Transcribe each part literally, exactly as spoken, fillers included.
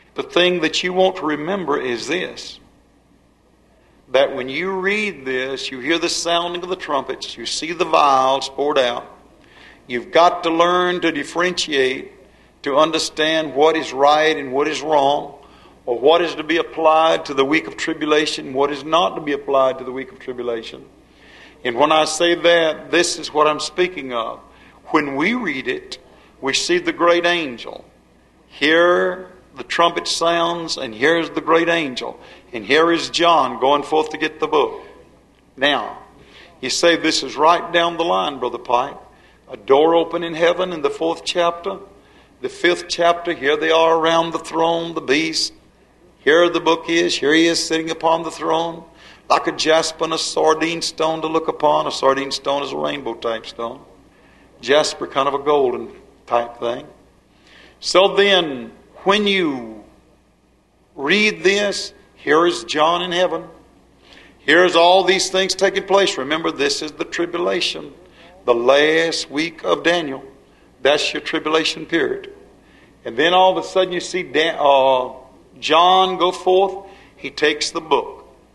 The thing that you want to remember is this, that when you read this, you hear the sounding of the trumpets, you see the vials poured out, you've got to learn to differentiate, to understand what is right and what is wrong, or what is to be applied to the week of tribulation, what is not to be applied to the week of tribulation. And when I say that, this is what I'm speaking of. When we read it, we see the great angel. Here the trumpet sounds, and here's the great angel. And here is John going forth to get the book. Now, you say this is right down the line, Brother Pike. A door open in heaven in the fourth chapter. The fifth chapter, here they are around the throne, the beast. Here the book is. Here he is sitting upon the throne. Like a jasper and a sardine stone to look upon. A sardine stone is a rainbow type stone. Jasper, kind of a golden type thing. So then, when you read this, here is John in heaven. Here's all these things taking place. Remember, this is the tribulation. The last week of Daniel. That's your tribulation period. And then all of a sudden you see Dan, uh, John go forth. He takes the book.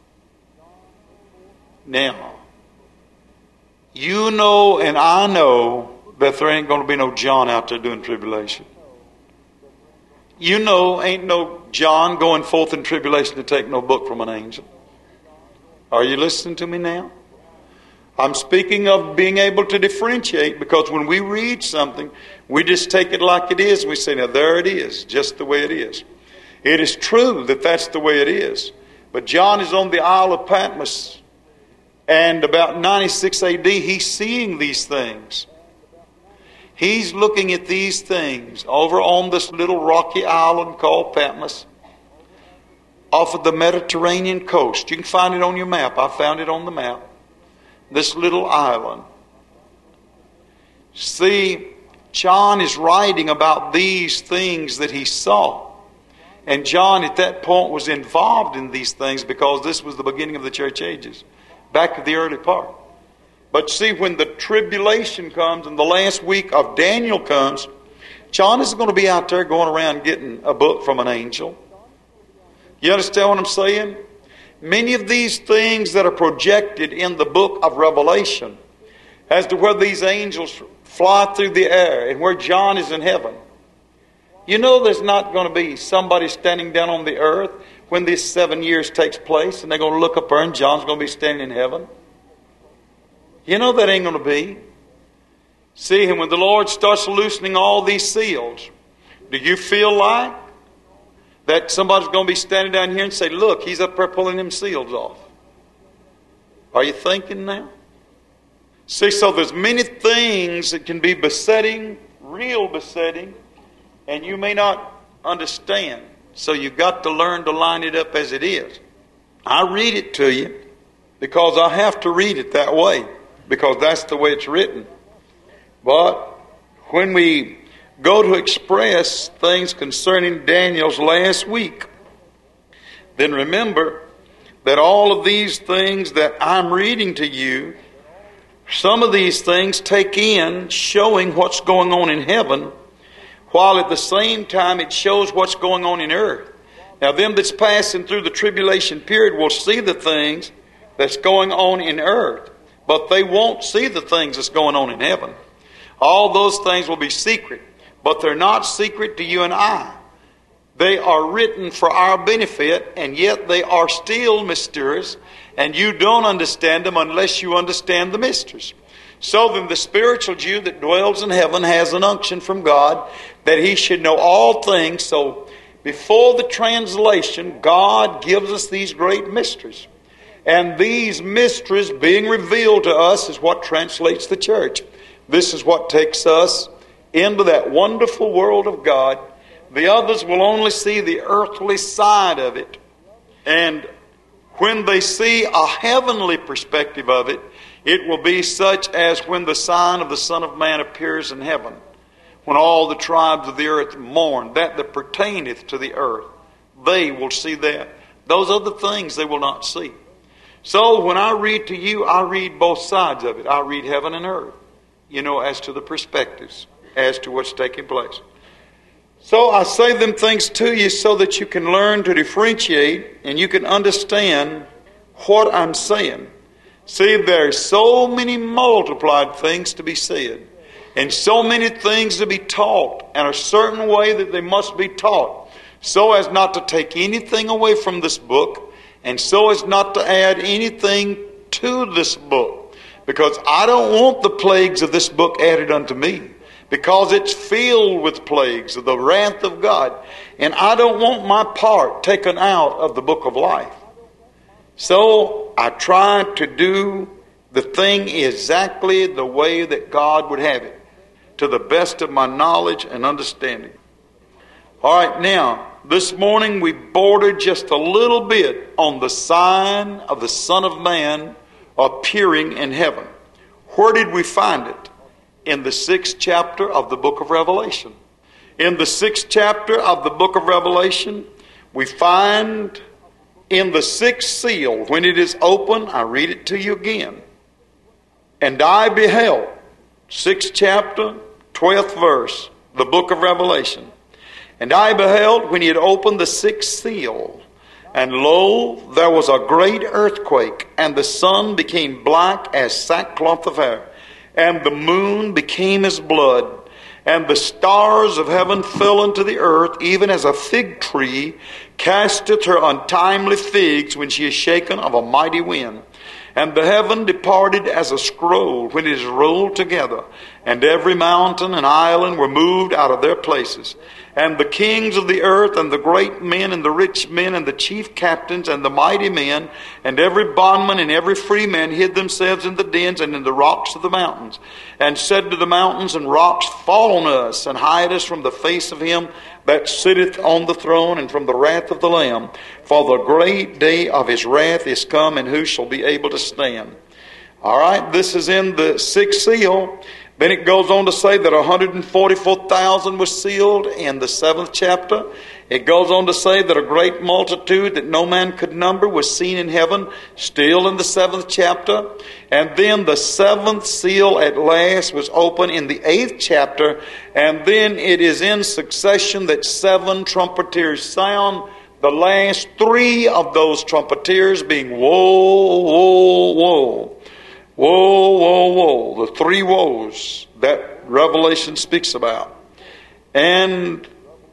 Now, you know and I know that there ain't going to be no John out there doing tribulation. You know ain't no John going forth in tribulation to take no book from an angel. Are you listening to me now? I'm speaking of being able to differentiate, because when we read something, we just take it like it is. And we say, now there it is, just the way it is. It is true that that's the way it is. But John is on the Isle of Patmos, and about ninety-six A D, he's seeing these things. He's looking at these things over on this little rocky island called Patmos, off of the Mediterranean coast. You can find it on your map. I found it on the map. This little island. See, John is writing about these things that he saw. And John at that point was involved in these things, because this was the beginning of the church ages, back of the early part. But see, when the tribulation comes and the last week of Daniel comes, John isn't going to be out there going around getting a book from an angel. You understand what I'm saying? Many of these things that are projected in the book of Revelation, as to where these angels fly through the air and where John is in heaven. You know there's not going to be somebody standing down on the earth when this seven years takes place, and they're going to look up there and John's going to be standing in heaven. You know that ain't going to be. See, and when the Lord starts loosening all these seals, do you feel like that somebody's going to be standing down here and say, look, he's up there pulling them seals off? Are you thinking now? See, so there's many things that can be besetting, real besetting, and you may not understand. So you've got to learn to line it up as it is. I read it to you because I have to read it that way, because that's the way it's written. But when we go to express things concerning Daniel's last week, then remember that all of these things that I'm reading to you, some of these things take in showing what's going on in heaven, while at the same time it shows what's going on in earth. Now them that's passing through the tribulation period will see the things that's going on in earth, but they won't see the things that's going on in heaven. All those things will be secret, but they're not secret to you and I. They are written for our benefit, and yet they are still mysterious, and you don't understand them unless you understand the mysteries. So then the spiritual Jew that dwells in heaven has an unction from God that he should know all things. So before the translation, God gives us these great mysteries. And these mysteries being revealed to us is what translates the church. This is what takes us into that wonderful world of God. The others will only see the earthly side of it. And when they see a heavenly perspective of it, it will be such as when the sign of the Son of Man appears in heaven, when all the tribes of the earth mourn, that that pertaineth to the earth. They will see that. Those other things they will not see. So when I read to you, I read both sides of it. I read heaven and earth, you know, as to the perspectives, as to what's taking place. So I say them things to you so that you can learn to differentiate and you can understand what I'm saying. See, there are so many multiplied things to be said, and so many things to be taught, and a certain way that they must be taught, so as not to take anything away from this book, and so as not to add anything to this book. Because I don't want the plagues of this book added unto me, because it's filled with plagues of the wrath of God, and I don't want my part taken out of the book of life. So I try to do the thing exactly the way that God would have it, to the best of my knowledge and understanding. All right, now, this morning we bordered just a little bit on the sign of the Son of Man appearing in heaven. Where did we find it? In the sixth chapter of the book of Revelation. In the sixth chapter of the book of Revelation, we find in the sixth seal, when it is open, I read it to you again. And I beheld, sixth chapter, twelfth verse, the book of Revelation. And I beheld when he had opened the sixth seal, and lo, there was a great earthquake, and the sun became black as sackcloth of hair, and the moon became as blood, and the stars of heaven fell into the earth, even as a fig tree casteth her untimely figs when she is shaken of a mighty wind. And the heaven departed as a scroll when it is rolled together, and every mountain and island were moved out of their places. And the kings of the earth, and the great men, and the rich men, and the chief captains, and the mighty men, and every bondman and every free man hid themselves in the dens and in the rocks of the mountains, and said to the mountains and rocks, Fall on us, and hide us from the face of him that sitteth on the throne, and from the wrath of the Lamb. For the great day of his wrath is come, and who shall be able to stand? All right, this is in the sixth seal. Then it goes on to say that one hundred forty-four thousand was sealed in the seventh chapter. It goes on to say that a great multitude that no man could number was seen in heaven, still in the seventh chapter. And then the seventh seal at last was opened in the eighth chapter. And then it is in succession that seven trumpeters sound, the last three of those trumpeters being woe, woe, woe. Woe, woe, woe, the three woes that Revelation speaks about. And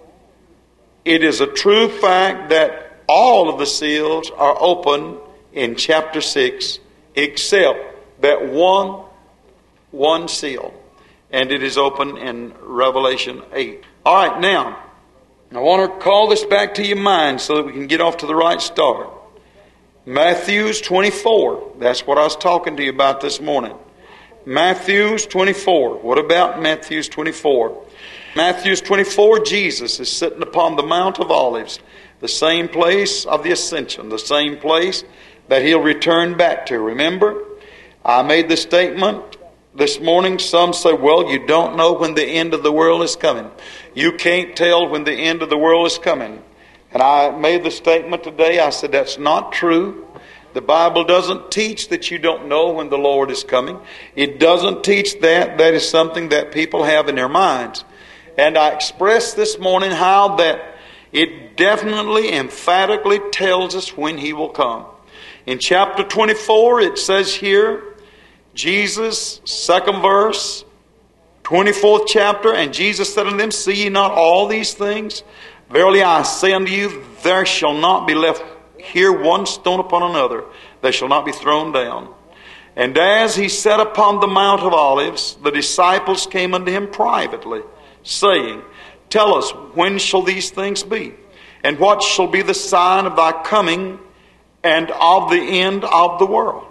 it is a true fact that all of the seals are open in chapter six, except that one, one seal. And it is open in Revelation eight. All right, now, I want to call this back to your mind so that we can get off to the right start. Matthew's twenty-four. That's what I was talking to you about this morning. Matthew's twenty-four. What about Matthew's twenty-four? Matthew's twenty-four, Jesus is sitting upon the Mount of Olives, the same place of the ascension, the same place that he'll return back to. Remember, I made the statement this morning. Some say, well, you don't know when the end of the world is coming. You can't tell when the end of the world is coming. And I made the statement today, I said, that's not true. The Bible doesn't teach that you don't know when the Lord is coming. It doesn't teach that. That is something that people have in their minds. And I expressed this morning how that it definitely, emphatically tells us when He will come. In chapter twenty-four, it says here, Jesus, second verse, twenty-fourth chapter, and Jesus said unto them, See ye not all these things? Verily I say unto you, there shall not be left here one stone upon another, they shall not be thrown down. And as he sat upon the Mount of Olives, the disciples came unto him privately, saying, Tell us, when shall these things be? And what shall be the sign of thy coming and of the end of the world?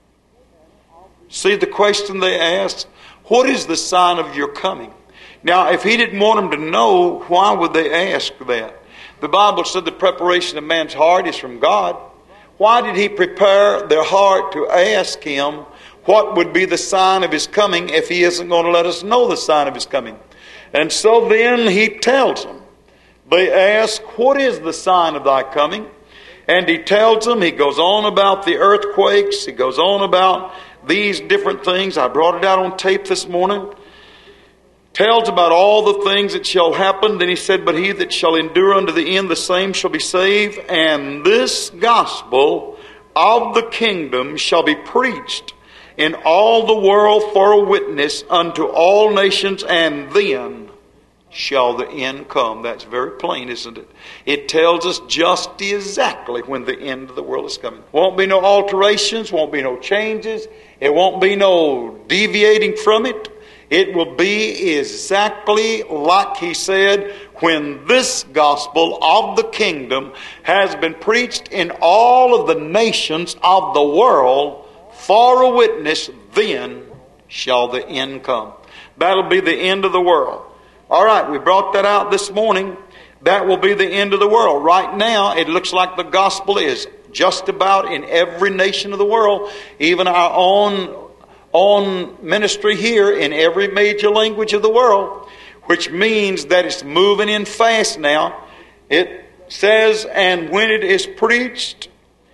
See the question they asked? What is the sign of your coming? Now, if he didn't want them to know, why would they ask that? The Bible said the preparation of man's heart is from God. Why did he prepare their heart to ask him what would be the sign of his coming if he isn't going to let us know the sign of his coming? And so then he tells them. They ask, what is the sign of thy coming? And he tells them, he goes on about the earthquakes, he goes on about these different things. I brought it out on tape this morning. tells about all the things that shall happen. Then he said, but he that shall endure unto the end, the same shall be saved. And this gospel of the kingdom shall be preached in all the world for a witness unto all nations, and then shall the end come. That's very plain, isn't it? It tells us just exactly when the end of the world is coming. Won't be no alterations, won't be no changes. It won't be no deviating from it. It will be exactly like he said, when this gospel of the kingdom has been preached in all of the nations of the world for a witness, then shall the end come. That'll be the end of the world. All right, we brought that out this morning. That will be the end of the world. Right now, it looks like the gospel is just about in every nation of the world, even our own, own ministry here in every major language of the world, which means that it's moving in fast now. It says, and when it is preached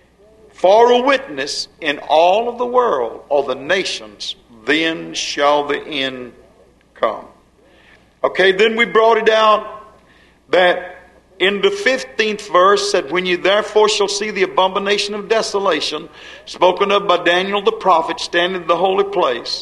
for a witness in all of the world or the nations, then shall the end come. Okay, then we brought it out that in the fifteenth verse said, when you therefore shall see the abomination of desolation, spoken of by Daniel the prophet, standing in the holy place.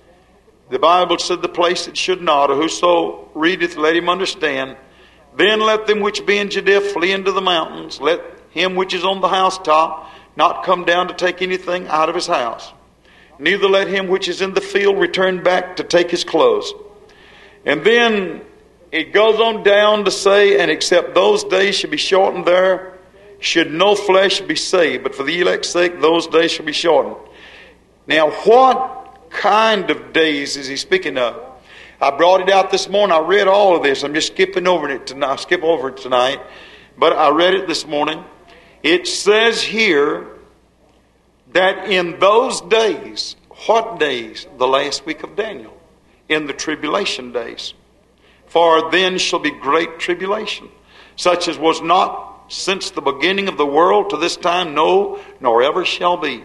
The Bible said the place it should not, or whoso readeth, let him understand. Then let them which be in Judea flee into the mountains. Let him which is on the housetop not come down to take anything out of his house. Neither let him which is in the field return back to take his clothes. And then it goes on down to say, and except those days should be shortened there, should no flesh be saved. But for the elect's sake, those days shall be shortened. Now, what kind of days is he speaking of? I brought it out this morning. I read all of this. I'm just skipping over it tonight. I'll skip over it tonight. But I read it this morning. It says here that in those days, what days? The last week of Daniel. In the tribulation days. For then shall be great tribulation, such as was not since the beginning of the world to this time, no, nor ever shall be.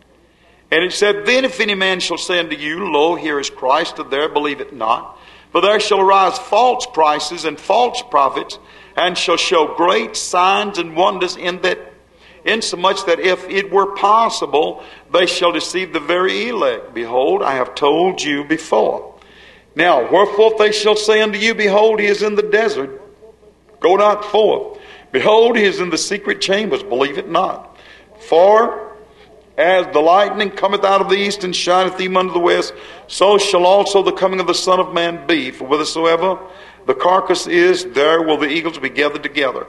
And it said, then if any man shall say unto you, lo, here is Christ, and there believe it not. For there shall arise false Christs and false prophets, and shall show great signs and wonders, in that, insomuch that if it were possible, they shall deceive the very elect. Behold, I have told you before. Now, wherefore they shall say unto you, behold, he is in the desert. Go not forth. Behold, he is in the secret chambers. Believe it not. For as the lightning cometh out of the east and shineth even unto the west, so shall also the coming of the Son of Man be. For whithersoever the carcass is, there will the eagles be gathered together.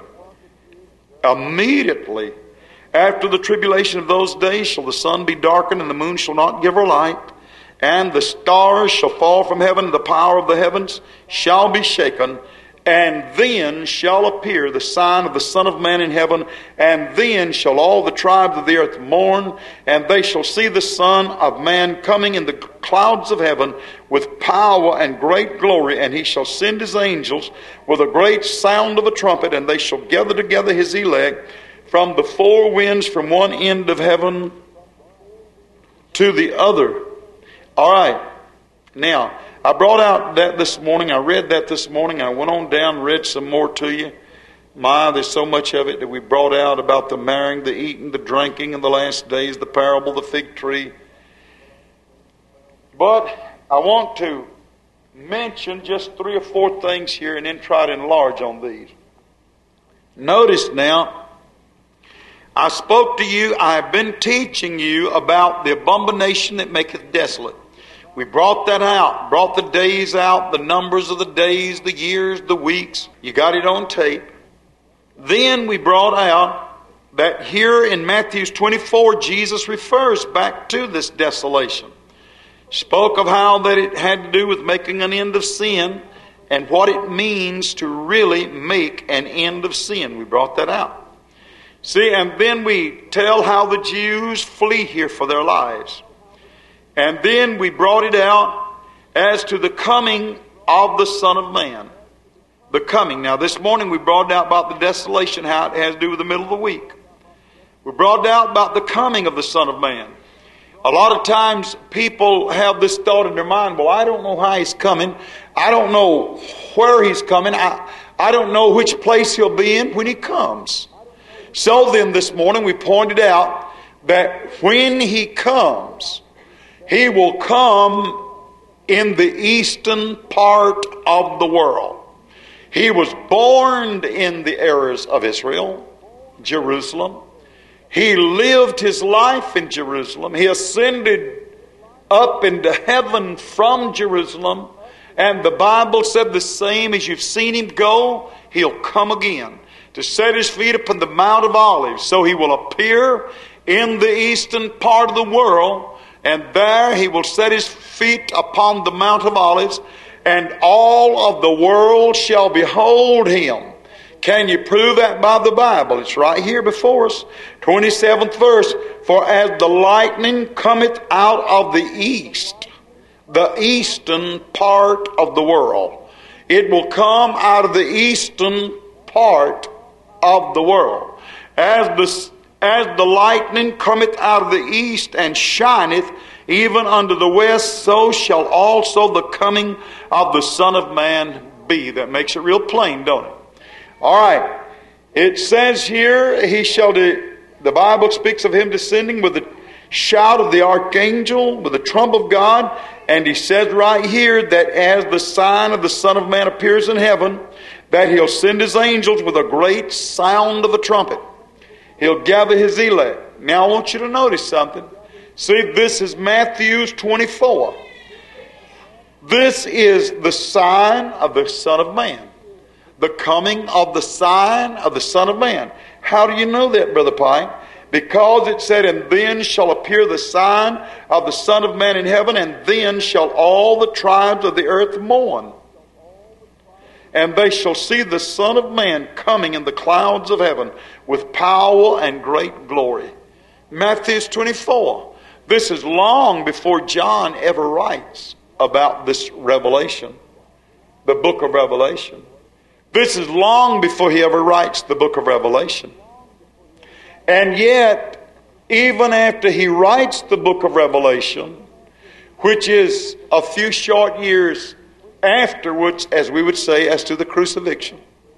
Immediately after the tribulation of those days shall the sun be darkened, and the moon shall not give her light, and the stars shall fall from heaven, and the power of the heavens shall be shaken. And then shall appear the sign of the Son of Man in heaven, and then shall all the tribes of the earth mourn, and they shall see the Son of Man coming in the clouds of heaven with power and great glory. And he shall send his angels with a great sound of a trumpet, and they shall gather together his elect from the four winds, from one end of heaven to the other. All right. Now, I brought out that this morning. I read that this morning. I went on down and read some more to you. My, there's so much of it that we brought out about the marrying, the eating, the drinking in the last days, the parable of the fig tree. But I want to mention just three or four things here and then try to enlarge on these. Notice now, I spoke to you, I have been teaching you about the abomination that maketh desolate. We brought that out, brought the days out, the numbers of the days, the years, the weeks. You got it on tape. Then we brought out that here in Matthew twenty-four, Jesus refers back to this desolation. Spoke of how that it had to do with making an end of sin and what it means to really make an end of sin. We brought that out. See, and then we tell how the Jews flee here for their lives. And then we brought it out as to the coming of the Son of Man. The coming. Now this morning we brought it out about the desolation, how it has to do with the middle of the week. We brought it out about the coming of the Son of Man. A lot of times people have this thought in their mind, well, I don't know how he's coming. I don't know where he's coming. I, I don't know which place he'll be in when he comes. So then this morning we pointed out that when he comes, he will come in the eastern part of the world. He was born in the areas of Israel, Jerusalem. He lived his life in Jerusalem. He ascended up into heaven from Jerusalem. And the Bible said the same, as you've seen him go, he'll come again to set his feet upon the Mount of Olives. So he will appear in the eastern part of the world, and there he will set his feet upon the Mount of Olives, and all of the world shall behold him. Can you prove that by the Bible? It's right here before us. twenty-seventh verse. For as the lightning cometh out of the east, the eastern part of the world. It will come out of the eastern part of the world. As the, as the lightning cometh out of the east and shineth even unto the west, so shall also the coming of the Son of Man be. That makes it real plain, don't it? All right. It says here, he shall do, the Bible speaks of him descending with the shout of the archangel, with the trump of God. And he says right here that as the sign of the Son of Man appears in heaven, that he'll send his angels with a great sound of a trumpet. He'll gather his elect. Now I want you to notice something. See, this is Matthew twenty-four. This is the sign of the Son of Man. The coming of the sign of the Son of Man. How do you know that, Brother Pike? Because it said, and then shall appear the sign of the Son of Man in heaven, and then shall all the tribes of the earth mourn. And they shall see the Son of Man coming in the clouds of heaven with power and great glory. Matthew twenty-four. This is long before John ever writes about this revelation, the book of Revelation. This is long before he ever writes the book of Revelation. And yet, even after he writes the book of Revelation, which is a few short years afterwards, as we would say, as to the crucifixion,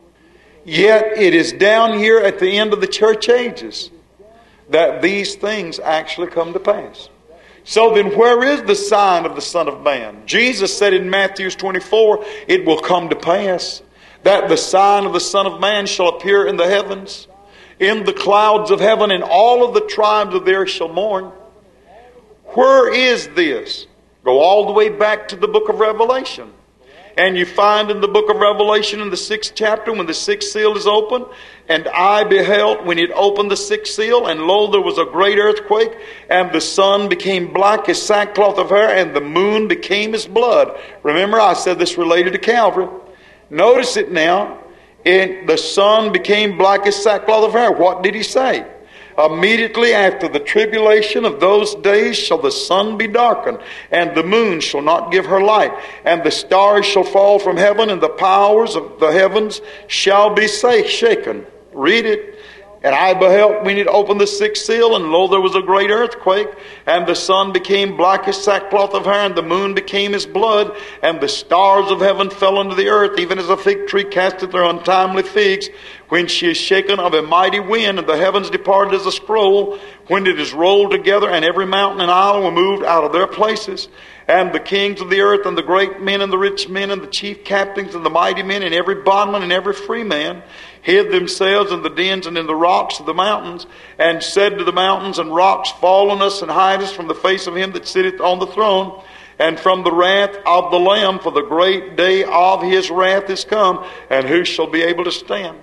yet it is down here at the end of the church ages that these things actually come to pass. So then where is the sign of the Son of Man? Jesus said in Matthew twenty-four, it will come to pass that the sign of the Son of Man shall appear in the heavens, in the clouds of heaven, and all of the tribes of the earth shall mourn. Where is this? Go all the way back to the book of Revelation. And you find in the book of Revelation in the sixth chapter, when the sixth seal is opened, and I beheld when it opened the sixth seal, and lo, there was a great earthquake, and the sun became black as sackcloth of hair, and the moon became as blood. Remember, I said this related to Calvary. Notice it now. And the sun became black as sackcloth of hair. What did he say? Immediately after the tribulation of those days shall the sun be darkened, and the moon shall not give her light, and the stars shall fall from heaven, and the powers of the heavens shall be shaken. Read it. And I beheld when it opened the sixth seal, and lo, there was a great earthquake, and the sun became black as sackcloth of hair, and the moon became as blood, and the stars of heaven fell unto the earth, even as a fig tree casteth her untimely figs, when she is shaken of a mighty wind, and the heavens departed as a scroll, when it is rolled together, and every mountain and isle were moved out of their places. And the kings of the earth, and the great men, and the rich men, and the chief captains, and the mighty men, and every bondman, and every free man, hid themselves in the dens and in the rocks of the mountains, and said to the mountains and rocks, fall on us and hide us from the face of him that sitteth on the throne, and from the wrath of the Lamb, for the great day of his wrath is come, and who shall be able to stand?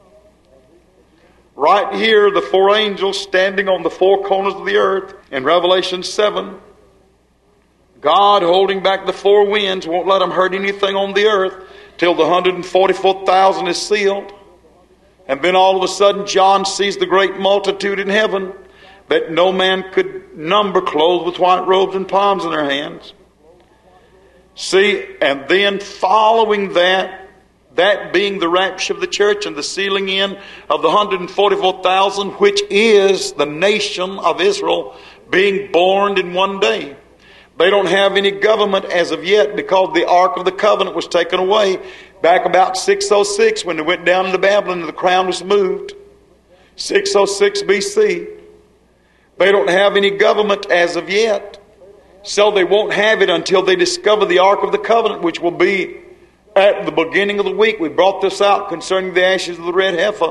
Right here, the four angels standing on the four corners of the earth in Revelation seven. God holding back the four winds, won't let them hurt anything on the earth till the one hundred forty-four thousand is sealed. And then all of a sudden John sees the great multitude in heaven that no man could number, clothed with white robes and palms in their hands. See, and then following that, that being the rapture of the church and the sealing in of the one hundred forty-four thousand, which is the nation of Israel, being born in one day. They don't have any government as of yet because the Ark of the Covenant was taken away back about six oh six when they went down into Babylon and the crown was moved. six oh six B C. They don't have any government as of yet. So they won't have it until they discover the Ark of the Covenant, which will be at the beginning of the week. We brought this out concerning the ashes of the red heifer.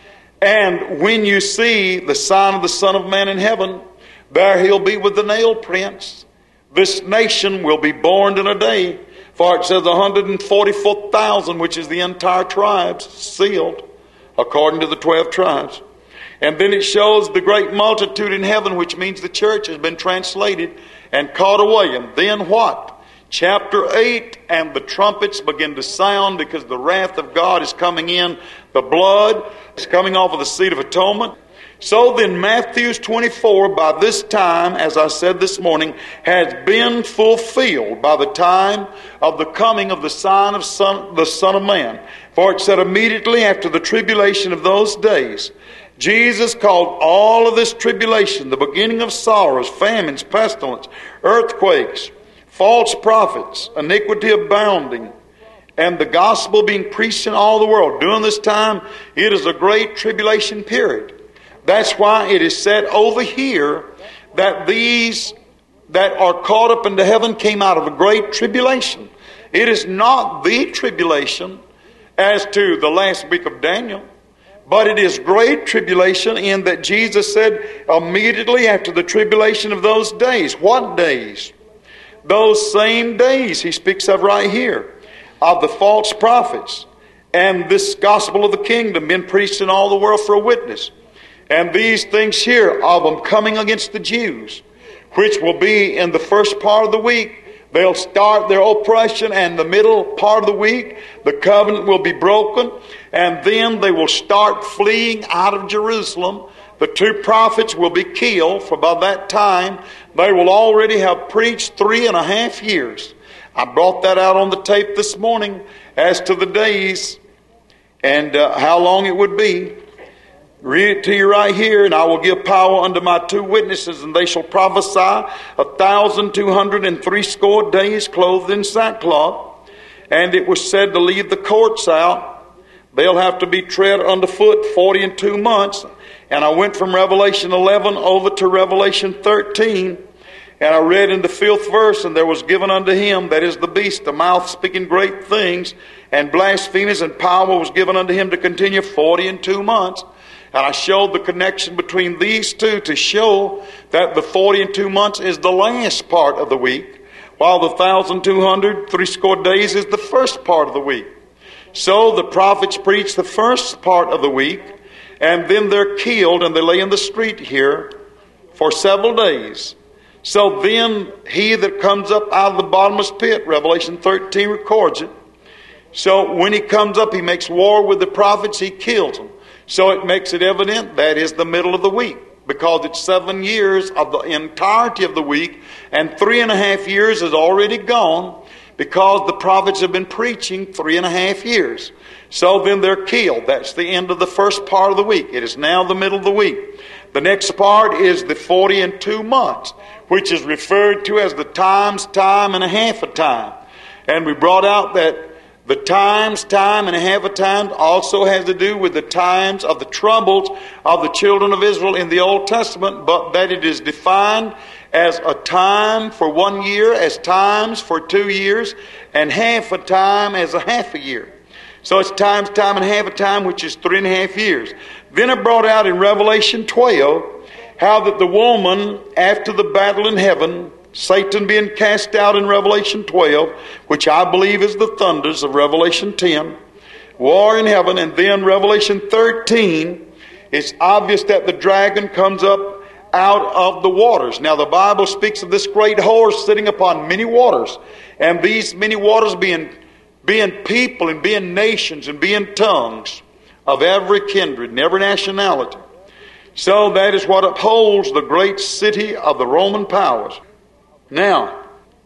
And when you see the sign of the Son of Man in heaven, there he'll be with the nail prints. This nation will be born in a day. For it says one hundred forty-four thousand, which is the entire tribes, sealed, according to the twelve tribes. And then it shows the great multitude in heaven, which means the church has been translated and caught away. And then what? Chapter eight, and the trumpets begin to sound because the wrath of God is coming in. The blood is coming off of the seat of atonement. So then Matthew twenty-four, by this time, as I said this morning, has been fulfilled by the time of the coming of the sign of son, the Son of Man. For it said, immediately after the tribulation of those days, Jesus called all of this tribulation, the beginning of sorrows, famines, pestilence, earthquakes, false prophets, iniquity abounding, and the gospel being preached in all the world. During this time, it is a great tribulation period. That's why it is said over here that these that are caught up into heaven came out of a great tribulation. It is not the tribulation as to the last week of Daniel, but it is great tribulation in that Jesus said immediately after the tribulation of those days. What days? Those same days he speaks of right here, of the false prophets and this gospel of the kingdom being preached in all the world for a witness. And these things here of them coming against the Jews, which will be in the first part of the week. They'll start their oppression, and the middle part of the week, the covenant will be broken, and then they will start fleeing out of Jerusalem. The two prophets will be killed, for by that time they will already have preached three and a half years. I brought that out on the tape this morning as to the days and uh, how long it would be. Read it to you right here. And I will give power unto my two witnesses, and they shall prophesy a thousand two hundred and threescore days, clothed in sackcloth. And it was said to leave the courts out. They'll have to be tread underfoot forty and two months. And I went from Revelation eleven over to Revelation thirteen. And I read in the fifth verse, and there was given unto him, that is the beast, a mouth speaking great things, and blasphemies, and power was given unto him to continue forty and two months. And I showed the connection between these two to show that the forty and two months is the last part of the week, while the one thousand two hundred threescore days is the first part of the week. So the prophets preach the first part of the week, and then they're killed, and they lay in the street here for several days. So then he that comes up out of the bottomless pit, Revelation thirteen records it. So when he comes up, he makes war with the prophets, he kills them. So it makes it evident that is the middle of the week, because it's seven years of the entirety of the week, and three and a half years is already gone, because the prophets have been preaching three and a half years. So then they're killed. That's the end of the first part of the week. It is now the middle of the week. The next part is the forty and two months, which is referred to as the times, time, and a half a time. And we brought out that the times, time, and a half a time also has to do with the times of the troubles of the children of Israel in the Old Testament, but that it is defined as a time for one year, as times for two years, and half a time as a half a year. So it's times, time, and half a time, which is three and a half years. Then I brought out in Revelation twelve how that the woman, after the battle in heaven, Satan being cast out in Revelation twelve, which I believe is the thunders of Revelation ten, war in heaven, and then Revelation thirteen, it's obvious that the dragon comes up out of the waters. Now the Bible speaks of this great horse sitting upon many waters, and these many waters being, being people and being nations and being tongues of every kindred and every nationality. So that is what upholds the great city of the Roman powers. Now,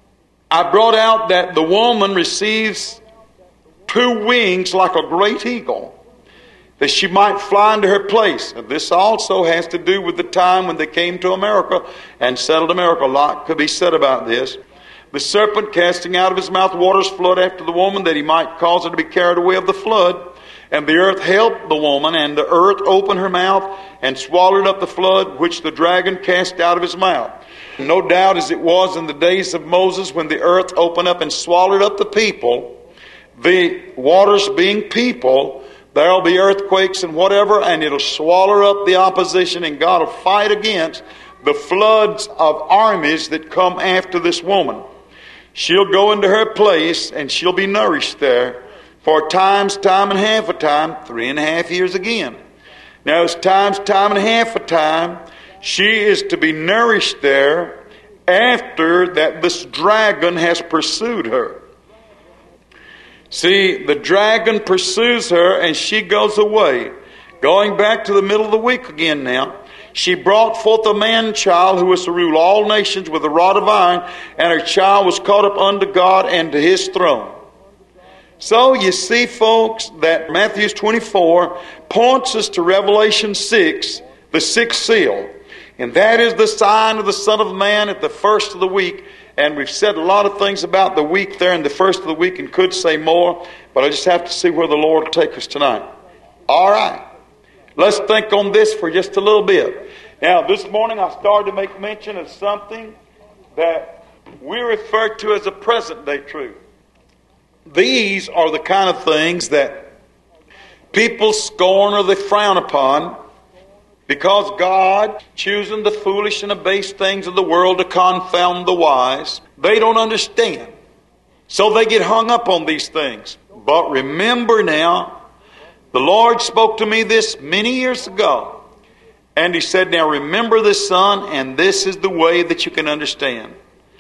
I brought out that the woman receives two wings like a great eagle. that she might fly into her place. And this also has to do with the time when they came to America and settled America. A lot could be said about this. The serpent, casting out of his mouth waters, flood after the woman, that he might cause her to be carried away of the flood. And the earth helped the woman, and the earth opened her mouth and swallowed up the flood, which the dragon cast out of his mouth. No doubt, as it was in the days of Moses, when the earth opened up and swallowed up the people, the waters being people, there'll be earthquakes and whatever, and it'll swallow up the opposition, and God will fight against the floods of armies that come after this woman. She'll go into her place, and she'll be nourished there for times, time and half a time, three and a half years again. Now, it's times, time and a half a time, she is to be nourished there after that this dragon has pursued her. See, the dragon pursues her and she goes away. Going back to the middle of the week again now, she brought forth a man-child who was to rule all nations with a rod of iron, and her child was caught up unto God and to his throne. So you see, folks, that Matthew twenty-four points us to Revelation six, the sixth seal. And that is the sign of the Son of Man at the first of the week. And we've said a lot of things about the week there in the first of the week and could say more, but I just have to see where the Lord will take us tonight. All right. Let's think on this for just a little bit. Now, this morning I started to make mention of something that we refer to as a present-day truth. These are the kind of things that people scorn or they frown upon, because God, choosing the foolish and the base things of the world to confound the wise, they don't understand. So they get hung up on these things. But remember now, the Lord spoke to me this many years ago. And He said, now remember this, son, and this is the way that you can understand.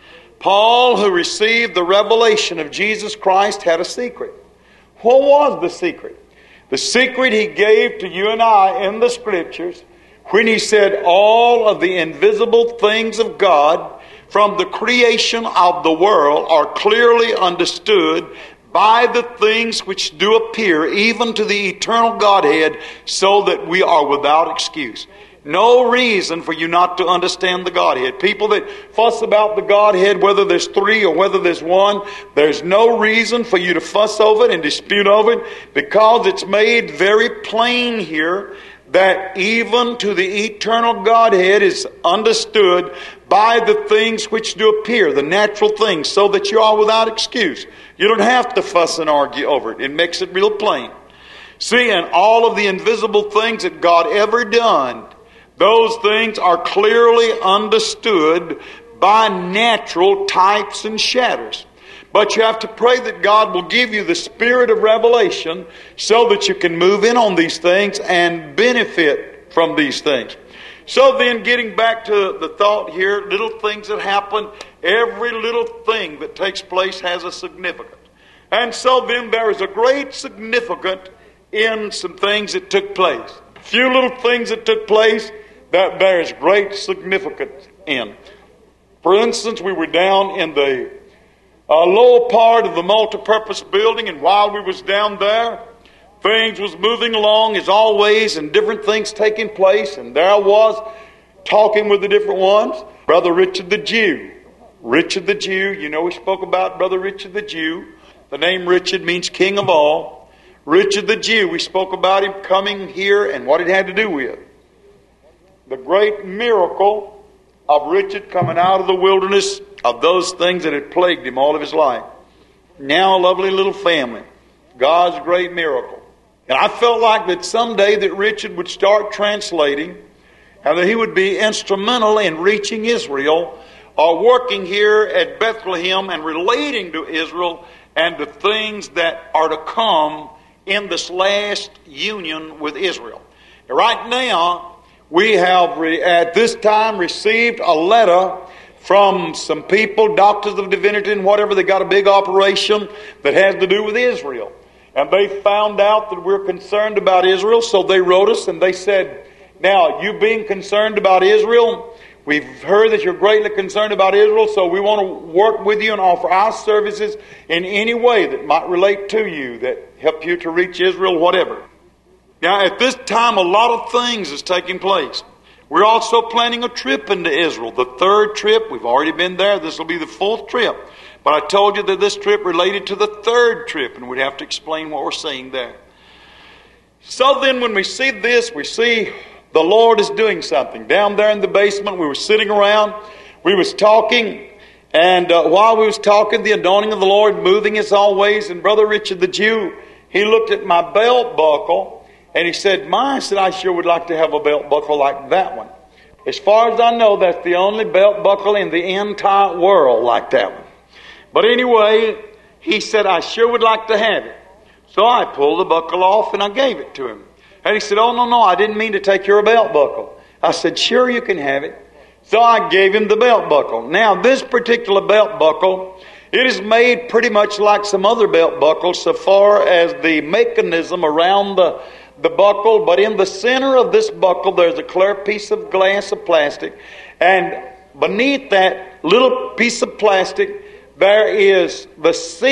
Paul, who received the revelation of Jesus Christ, had a secret. What was the secret? The secret he gave to you and I in the Scriptures, when he said all of the invisible things of God from the creation of the world are clearly understood by the things which do appear, even to the eternal Godhead, so that we are without excuse. No reason for you not to understand the Godhead. People that fuss about the Godhead, whether there's three or whether there's one, there's no reason for you to fuss over it and dispute over it, because it's made very plain here that even to the eternal Godhead is understood by the things which do appear, the natural things, so that you are without excuse. You don't have to fuss and argue over it. It makes it real plain. See, and all of the invisible things that God ever done, those things are clearly understood by natural types and shadows. But you have to pray that God will give you the spirit of revelation so that you can move in on these things and benefit from these things. So then, getting back to the thought here, little things that happen, every little thing that takes place has a significance. And so then there is a great significance in some things that took place. A few little things that took place that there is great significance in. For instance, we were down in the uh, lower part of the multipurpose building, and while we was down there, things was moving along as always, and different things taking place, and there I was talking with the different ones. Brother Richard the Jew. Richard the Jew, you know we spoke about Brother Richard the Jew. The name Richard means king of all. Richard the Jew, we spoke about him coming here and what it had to do with. The great miracle of Richard coming out of the wilderness of those things that had plagued him all of his life. Now a lovely little family. God's great miracle. And I felt like that someday that Richard would start translating, and that he would be instrumental in reaching Israel, or working here at Bethlehem and relating to Israel and the things that are to come in this last union with Israel. Right now, we have re- at this time received a letter from some people, doctors of divinity and whatever. They got a big operation that has to do with Israel. And they found out that we're concerned about Israel, so they wrote us and they said, now, you being concerned about Israel, we've heard that you're greatly concerned about Israel, so we want to work with you and offer our services in any way that might relate to you, that help you to reach Israel, whatever. Now, at this time, a lot of things is taking place. We're also planning a trip into Israel. The third trip, we've already been there. This will be the fourth trip. But I told you that this trip related to the third trip, and we'd have to explain what we're seeing there. So then when we see this, we see the Lord is doing something. Down there in the basement, we were sitting around. We was talking. And uh, while we was talking, the anointing of the Lord moving as always. And Brother Richard the Jew, he looked at my belt buckle. And he said, "My," I said, "I sure would like to have a belt buckle like that one." As far as I know, that's the only belt buckle in the entire world like that one. But anyway, he said, "I sure would like to have it." So I pulled the buckle off and I gave it to him. And he said, "Oh, no, no, I didn't mean to take your belt buckle." I said, "Sure, you can have it." So I gave him the belt buckle. Now, this particular belt buckle, it is made pretty much like some other belt buckles so far as the mechanism around the, the buckle. But in the center of this buckle, there's a clear piece of glass of plastic. And beneath that little piece of plastic, there is the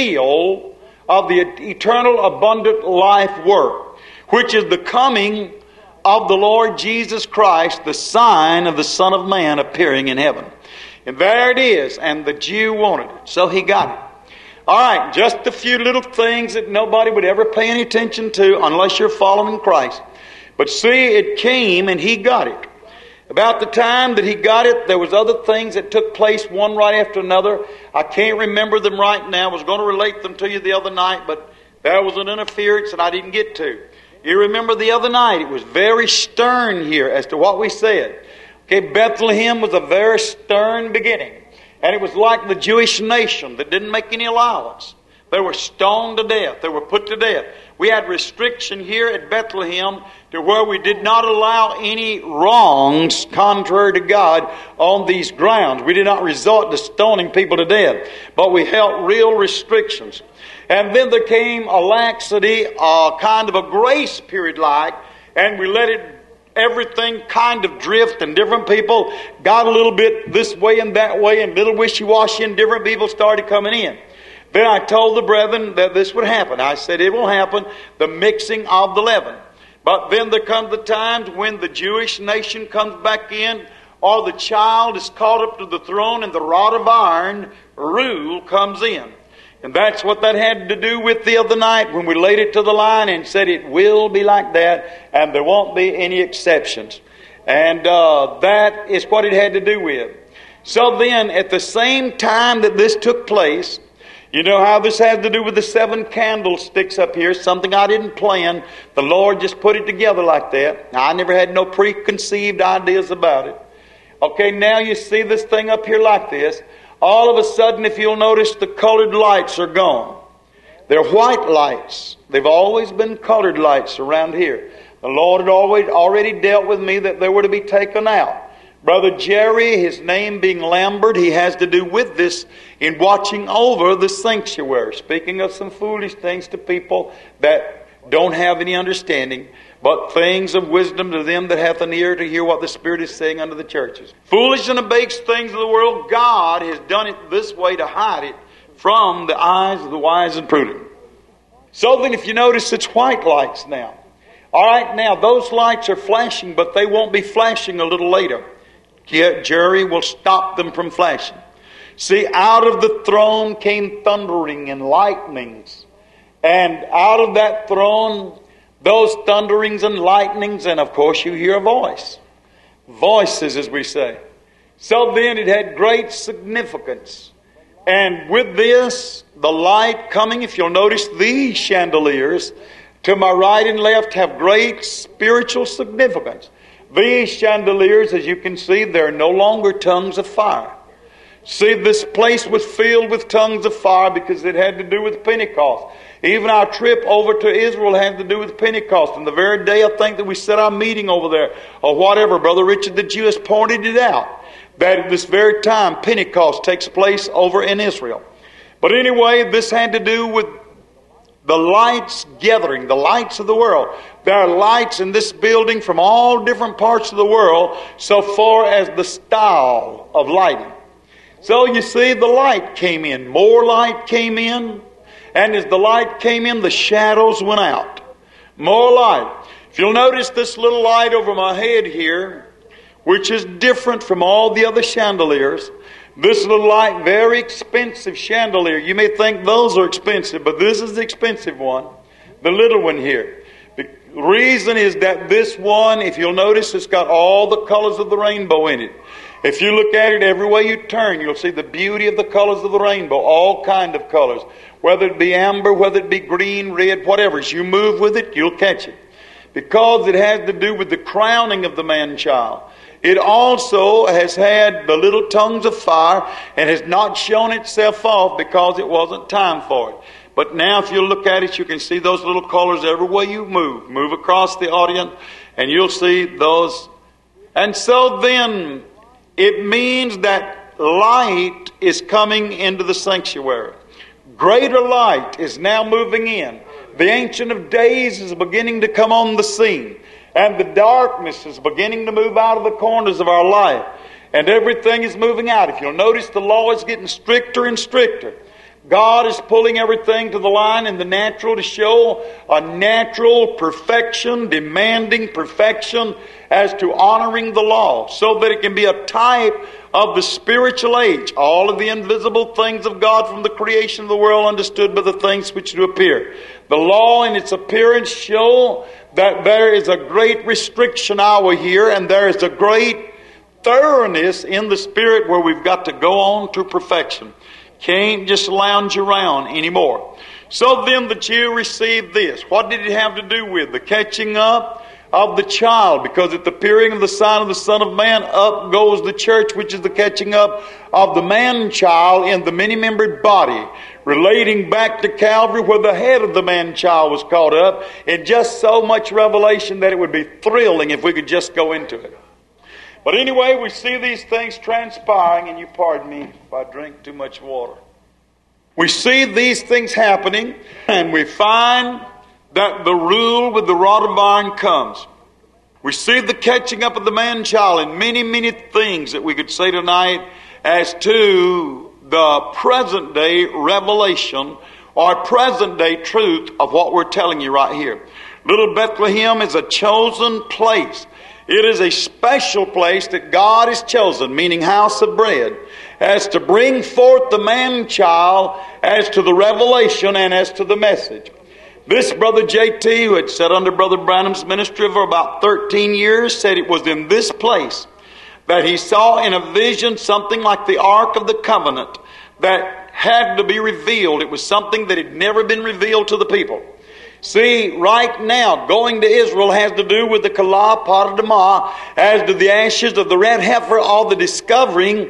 seal of the eternal abundant life work, which is the coming of the Lord Jesus Christ, the sign of the Son of Man appearing in heaven. And there it is, and the Jew wanted it, so he got it. All right, just a few little things that nobody would ever pay any attention to unless you're following Christ. But see, it came and he got it. About the time that he got it, there was other things that took place, one right after another. I can't remember them right now. I was going to relate them to you the other night, but there was an interference that I didn't get to. You remember the other night, it was very stern here as to what we said. Okay, Bethlehem was a very stern beginning. And it was like the Jewish nation that didn't make any allowance. They were stoned to death. They were put to death. We had restriction here at Bethlehem to where we did not allow any wrongs contrary to God on these grounds. We did not resort to stoning people to death, but we held real restrictions. And then there came a laxity, a kind of a grace period like, and we let it everything kind of drift, and different people got a little bit this way and that way, and little wishy-washy, and different people started coming in. Then I told the brethren that this would happen. I said it will happen, the mixing of the leaven. But then there comes the times when the Jewish nation comes back in, or the child is caught up to the throne and the rod of iron rule comes in. And that's what that had to do with the other night when we laid it to the line and said it will be like that and there won't be any exceptions. And uh, that is what it had to do with. So then at the same time that this took place, you know how this has to do with the seven candlesticks up here, something I didn't plan. The Lord just put it together like that. Now, I never had no preconceived ideas about it. Okay, now you see this thing up here like this. All of a sudden, if you'll notice, the colored lights are gone. They're white lights. They've always been colored lights around here. The Lord had always already dealt with me that they were to be taken out. Brother Jerry, his name being Lambert, he has to do with this in watching over the sanctuary. Speaking of some foolish things to people that don't have any understanding, but things of wisdom to them that hath an ear to hear what the Spirit is saying unto the churches. Foolish and abased things of the world, God has done it this way to hide it from the eyes of the wise and prudent. So then if you notice, it's white lights now. All right, now those lights are flashing, but they won't be flashing a little later. Jerry will stop them from flashing. See, out of the throne came thundering and lightnings. And out of that throne, those thunderings and lightnings, and of course you hear a voice. Voices, as we say. So then it had great significance. And with this, the light coming, if you'll notice, these chandeliers to my right and left have great spiritual significance. These chandeliers, as you can see, they're no longer tongues of fire. See, this place was filled with tongues of fire because it had to do with Pentecost. Even our trip over to Israel had to do with Pentecost. And the very day I think that we set our meeting over there, or whatever, Brother Richard the Jew has pointed it out, that at this very time Pentecost takes place over in Israel. But anyway, this had to do with the lights gathering, the lights of the world. There are lights in this building from all different parts of the world so far as the style of lighting. So you see, the light came in. More light came in. And as the light came in, the shadows went out. More light. If you'll notice this little light over my head here, which is different from all the other chandeliers, this little light, very expensive chandelier. You may think those are expensive, but this is the expensive one, the little one here. The reason is that this one, if you'll notice, it's got all the colors of the rainbow in it. If you look at it every way you turn, you'll see the beauty of the colors of the rainbow, all kind of colors. Whether it be amber, whether it be green, red, whatever. As you move with it, you'll catch it. Because it has to do with the crowning of the man-child. It also has had the little tongues of fire and has not shown itself off because it wasn't time for it. But now if you look at it, you can see those little colors every way you move. Move across the audience and you'll see those. And so then it means that light is coming into the sanctuary. Greater light is now moving in. The Ancient of Days is beginning to come on the scene. And the darkness is beginning to move out of the corners of our life. And everything is moving out. If you'll notice, the law is getting stricter and stricter. God is pulling everything to the line in the natural to show a natural perfection, demanding perfection as to honoring the law, so that it can be a type of the spiritual age. All of the invisible things of God from the creation of the world understood by the things which do appear. The law in its appearance show that there is a great restriction hour here, and there is a great thoroughness in the Spirit where we've got to go on to perfection. Can't just lounge around anymore. So then the Jew received this. What did it have to do with? The catching up of the child. Because at the appearing of the sign of the Son of Man, up goes the church, which is the catching up of the man-child in the many-membered body. Relating back to Calvary, where the head of the man-child was caught up. In just so much revelation that it would be thrilling if we could just go into it. But anyway, we see these things transpiring, and you pardon me if I drink too much water. We see these things happening, and we find that the rule with the rod of iron comes. We see the catching up of the man-child and many, many things that we could say tonight as to the present-day revelation or present-day truth of what we're telling you right here. Little Bethlehem is a chosen place. It is a special place that God has chosen, meaning house of bread, as to bring forth the man-child as to the revelation and as to the message. This Brother J T, who had sat under Brother Branham's ministry for about thirteen years, said it was in this place that he saw in a vision something like the Ark of the Covenant that had to be revealed. It was something that had never been revealed to the people. See, right now, going to Israel has to do with the Kala Paradama, as to the ashes of the red heifer, or the discovering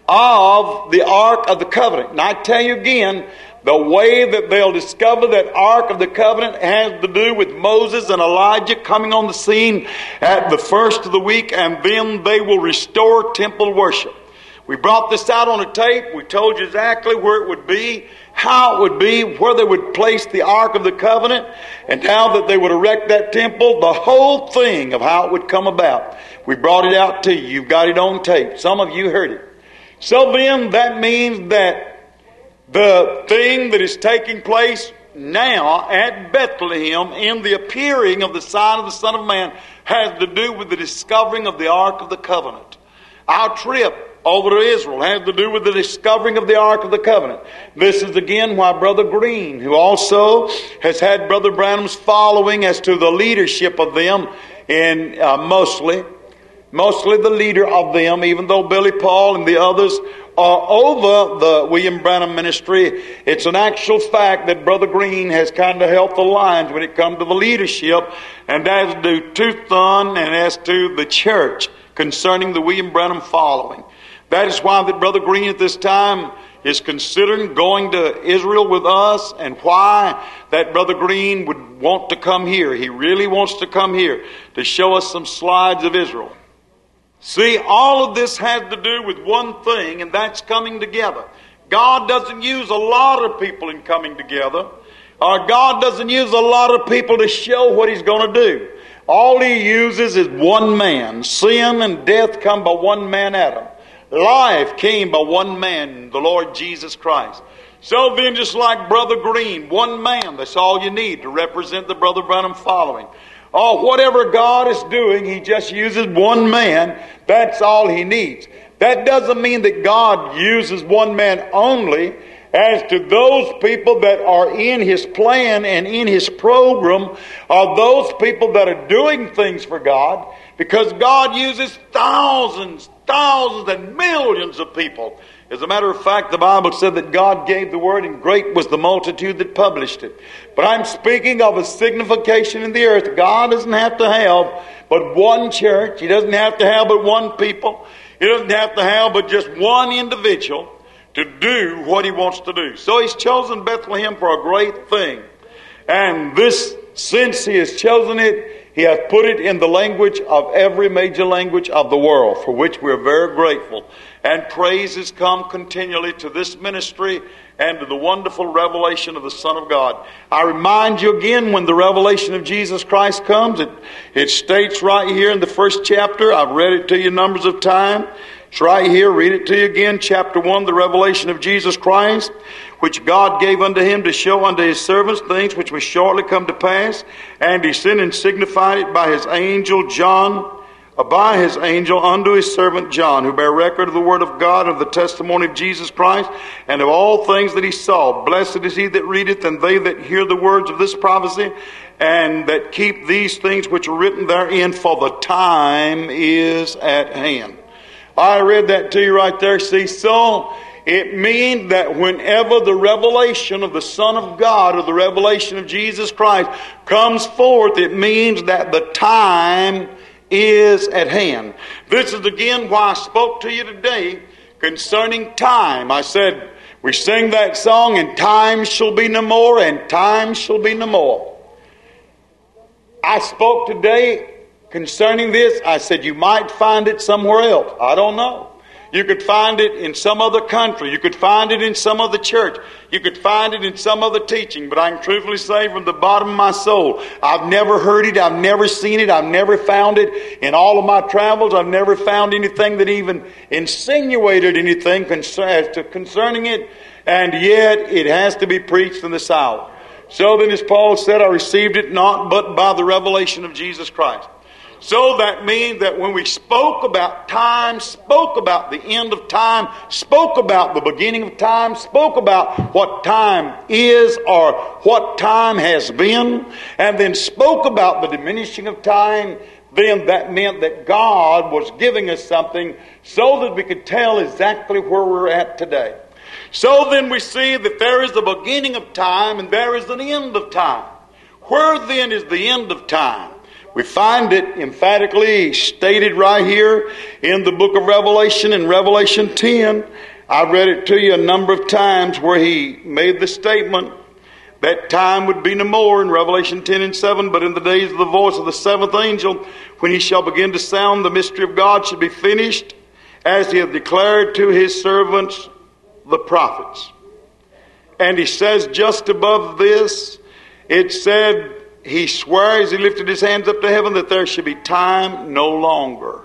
of the Ark of the Covenant. And I tell you again, the way that they'll discover that Ark of the Covenant has to do with Moses and Elijah coming on the scene at the first of the week, and then they will restore temple worship. We brought this out on a tape. We told you exactly where it would be, how it would be, where they would place the Ark of the Covenant, and how that they would erect that temple, the whole thing of how it would come about. We brought it out to you. You've got it on tape. Some of you heard it. So then that means that the thing that is taking place now at Bethlehem in the appearing of the sign of the Son of Man has to do with the discovering of the Ark of the Covenant. Our trip over to Israel has to do with the discovering of the Ark of the Covenant. This is again why Brother Green, who also has had Brother Branham's following as to the leadership of them, in uh, mostly, mostly the leader of them, even though Billy Paul and the others are over the William Branham ministry, it's an actual fact that Brother Green has kind of held the lines when it comes to the leadership, and as to Tooth Thun and as to the church concerning the William Branham following. That is why that Brother Green at this time is considering going to Israel with us, and why that Brother Green would want to come here. He really wants to come here to show us some slides of Israel. See, all of this has to do with one thing, and that's coming together. God doesn't use a lot of people in coming together, or God doesn't use a lot of people to show what He's going to do. All He uses is one man. Sin and death come by one man, Adam. Life came by one man, the Lord Jesus Christ. So then, just like Brother Green, one man, that's all you need to represent the Brother Branham following. or whatever God is doing, He just uses one man. That's all He needs. That doesn't mean that God uses one man only. As to those people that are in His plan and in His program, are those people that are doing things for God, because God uses thousands, thousands and millions of people. As a matter of fact, the Bible said that God gave the word, and great was the multitude that published it. But I'm speaking of a signification in the earth. God doesn't have to have but one church. He doesn't have to have but one people. He doesn't have to have but just one individual to do what He wants to do. So He's chosen Bethlehem for a great thing. And this, since He has chosen it, He hath put it in the language of every major language of the world, for which we are very grateful. And praises come continually to this ministry and to the wonderful revelation of the Son of God. I remind you again, when the revelation of Jesus Christ comes, it, it states right here in the first chapter, I've read it to you numbers of times. It's right here, read it to you again, chapter one, the revelation of Jesus Christ, which God gave unto Him to show unto His servants things which must shortly come to pass. And He sent and signified it by His angel John, uh, by His angel unto His servant John, who bare record of the word of God and of the testimony of Jesus Christ, and of all things that he saw. Blessed is he that readeth, and they that hear the words of this prophecy, and that keep these things which are written therein, for the time is at hand. I read that to you right there. See, so it means that whenever the revelation of the Son of God, or the revelation of Jesus Christ, comes forth, it means that the time is at hand. This is again why I spoke to you today concerning time. I said, we sing that song, and time shall be no more, and time shall be no more. I spoke today concerning this. I said you might find it somewhere else. I don't know. You could find it in some other country. You could find it in some other church. You could find it in some other teaching. But I can truthfully say from the bottom of my soul, I've never heard it. I've never seen it. I've never found it. In all of my travels, I've never found anything that even insinuated anything concerning it. And yet it has to be preached in this hour. So then, as Paul said, I received it not but by the revelation of Jesus Christ. So that means that when we spoke about time, spoke about the end of time, spoke about the beginning of time, spoke about what time is or what time has been, and then spoke about the diminishing of time, then that meant that God was giving us something so that we could tell exactly where we're at today. So then we see that there is the beginning of time and there is an end of time. Where then is the end of time? We find it emphatically stated right here in the book of Revelation, in Revelation ten. I've read it to you a number of times where he made the statement that time would be no more in Revelation ten and seven, but in the days of the voice of the seventh angel, when he shall begin to sound, the mystery of God should be finished, as he hath declared to his servants, the prophets. And he says just above this, it said, he swears, he lifted his hands up to heaven, that there should be time no longer.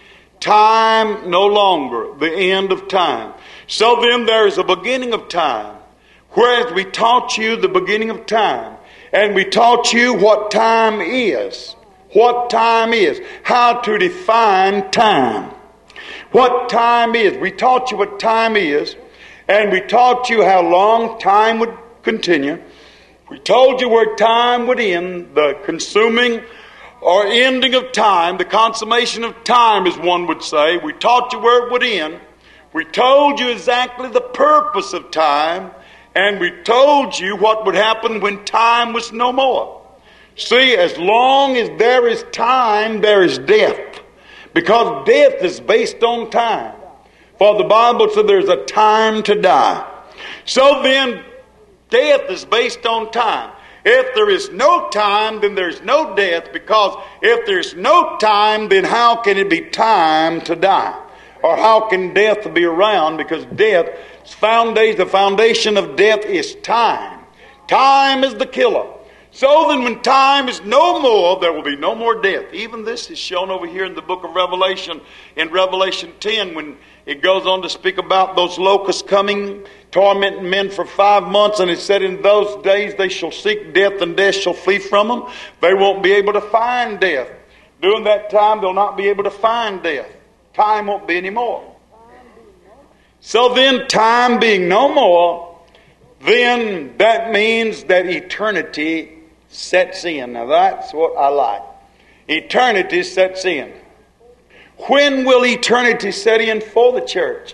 Time no longer. The end of time. So then there is a beginning of time. Whereas we taught you the beginning of time. And we taught you what time is. What time is. How to define time. What time is. We taught you what time is. And we taught you how long time would continue. We told you where time would end, the consuming or ending of time, the consummation of time, as one would say. We taught you where it would end. We told you exactly the purpose of time, and we told you what would happen when time was no more. See, as long as there is time, there is death, because death is based on time. For the Bible said there's a time to die. So then, death is based on time. If there is no time, then there's no death, because if there's no time, then how can it be time to die? Or how can death be around? Because death, the foundation of death is time. Time is the killer. So then when time is no more, there will be no more death. Even this is shown over here in the book of Revelation, in Revelation ten, when it goes on to speak about those locusts coming, tormenting men for five months. And it said in those days they shall seek death, and death shall flee from them. They won't be able to find death. During that time, they'll not be able to find death. Time won't be any more. So then, time being no more, then that means that eternity sets in. Now that's what I like. Eternity sets in. When will eternity set in for the church?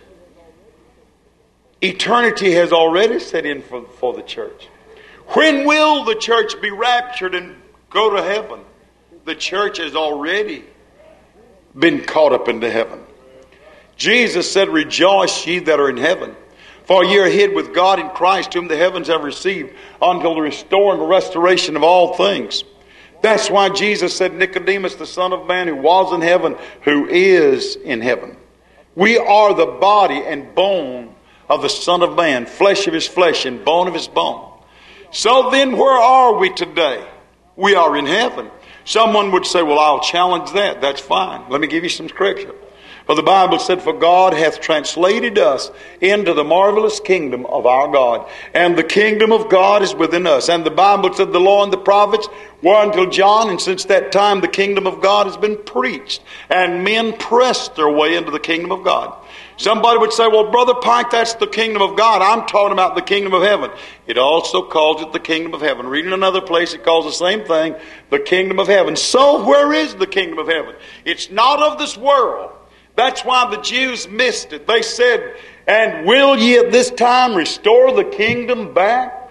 Eternity has already set in for, for the church. When will the church be raptured and go to heaven? The church has already been caught up into heaven. Jesus said, "Rejoice ye that are in heaven, for ye are hid with God in Christ, whom the heavens have received, until the restoring and restoration of all things." That's why Jesus said, "Nicodemus, the Son of Man, who was in heaven, who is in heaven." We are the body and bone of the Son of Man, flesh of his flesh and bone of his bone. So then, where are we today? We are in heaven. Someone would say, "Well, I'll challenge that." That's fine. Let me give you some scripture. For the Bible said, "For God hath translated us into the marvelous kingdom of our God. And the kingdom of God is within us." And the Bible said, "The law and the prophets were until John. And since that time the kingdom of God has been preached. And men pressed their way into the kingdom of God." Somebody would say, "Well, Brother Pike, that's the kingdom of God. I'm talking about the kingdom of heaven." It also calls it the kingdom of heaven. Reading another place, it calls the same thing, the kingdom of heaven. So where is the kingdom of heaven? It's not of this world. That's why the Jews missed it. They said, "And will ye at this time restore the kingdom back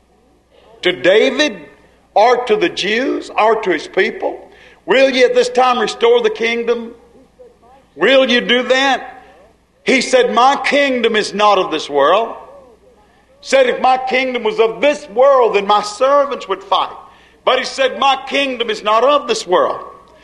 to David, or to the Jews, or to his people? Will ye at this time restore the kingdom? Will you do that?" He said, "My kingdom is not of this world." Said, "If my kingdom was of this world, then my servants would fight." But he said, "My kingdom is not of this world."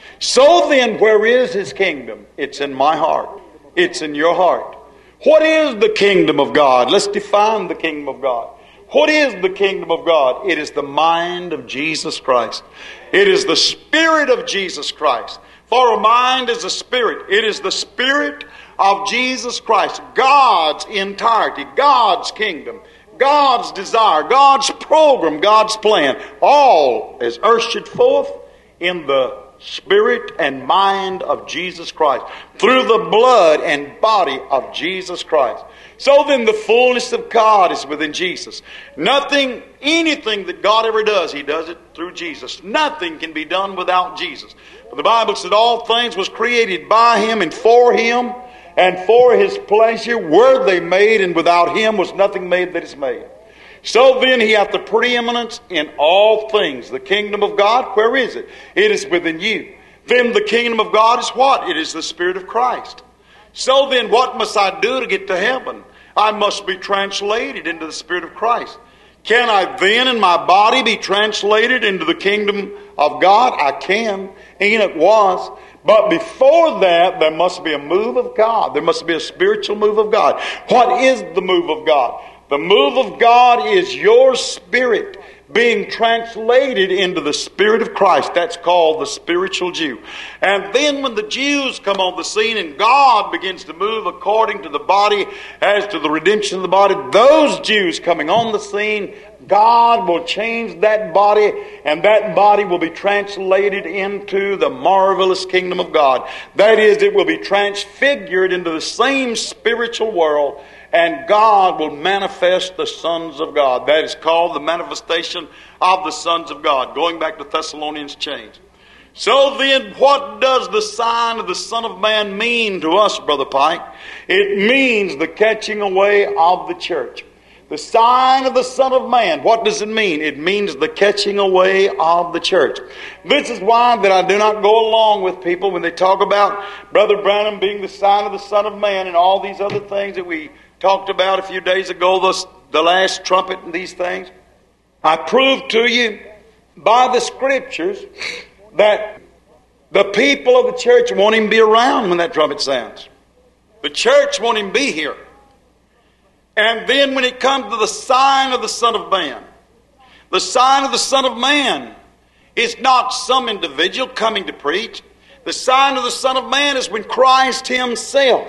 So then, where is his kingdom? It's in my heart. It's in your heart. What is the kingdom of God? Let's define the kingdom of God. What is the kingdom of God? It is the mind of Jesus Christ. It is the spirit of Jesus Christ. For a mind is a spirit. It is the spirit of Jesus Christ. God's entirety, God's kingdom, God's desire, God's program, God's plan. All is ushered forth in the spirit and mind of Jesus Christ, through the blood and body of Jesus Christ. So then the fullness of God is within Jesus. Nothing, anything that God ever does, He does it through Jesus. Nothing can be done without Jesus. But the Bible said all things was created by Him and for Him, and for His pleasure were they made, and without Him was nothing made that is made. So then He hath the preeminence in all things. The kingdom of God, where is it? It is within you. Then the kingdom of God is what? It is the Spirit of Christ. So then what must I do to get to heaven? I must be translated into the Spirit of Christ. Can I then in my body be translated into the kingdom of God? I can. Enoch was. But before that, there must be a move of God. There must be a spiritual move of God. What is the move of God? The move of God is your spirit being translated into the Spirit of Christ. That's called the spiritual Jew. And then when the Jews come on the scene and God begins to move according to the body as to the redemption of the body, those Jews coming on the scene, God will change that body, and that body will be translated into the marvelous kingdom of God. That is, it will be transfigured into the same spiritual world, and God will manifest the sons of God. That is called the manifestation of the sons of God. Going back to Thessalonians change. So then, what does the sign of the Son of Man mean to us, Brother Pike? It means the catching away of the church. The sign of the Son of Man, what does it mean? It means the catching away of the church. This is why that I do not go along with people when they talk about Brother Branham being the sign of the Son of Man and all these other things that we talked about a few days ago, the, the last trumpet and these things. I proved to you by the Scriptures that the people of the church won't even be around when that trumpet sounds. The church won't even be here. And then when it comes to the sign of the Son of Man, The sign of the Son of Man is not some individual coming to preach. The sign of the Son of Man is when Christ Himself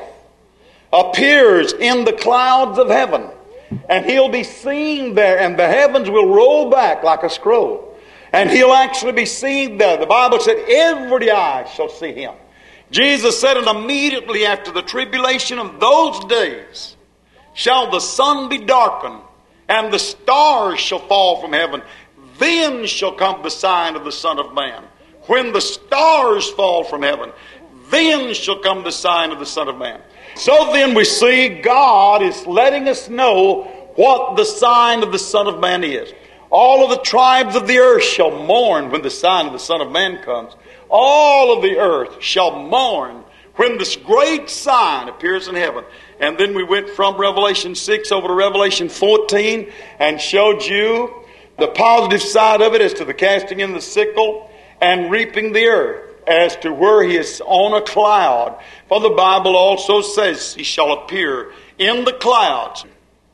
appears in the clouds of heaven. And He'll be seen there, and the heavens will roll back like a scroll. And He'll actually be seen there. The Bible said, every eye shall see Him. Jesus said, and immediately after the tribulation of those days shall the sun be darkened, and the stars shall fall from heaven. Then shall come the sign of the Son of Man. When the stars fall from heaven, then shall come the sign of the Son of Man. So then we see God is letting us know what the sign of the Son of Man is. All of the tribes of the earth shall mourn when the sign of the Son of Man comes. All of the earth shall mourn when this great sign appears in heaven. And then we went from Revelation six over to Revelation fourteen and showed you the positive side of it as to the casting in the sickle and reaping the earth, as to where He is on a cloud. For the Bible also says He shall appear in the clouds.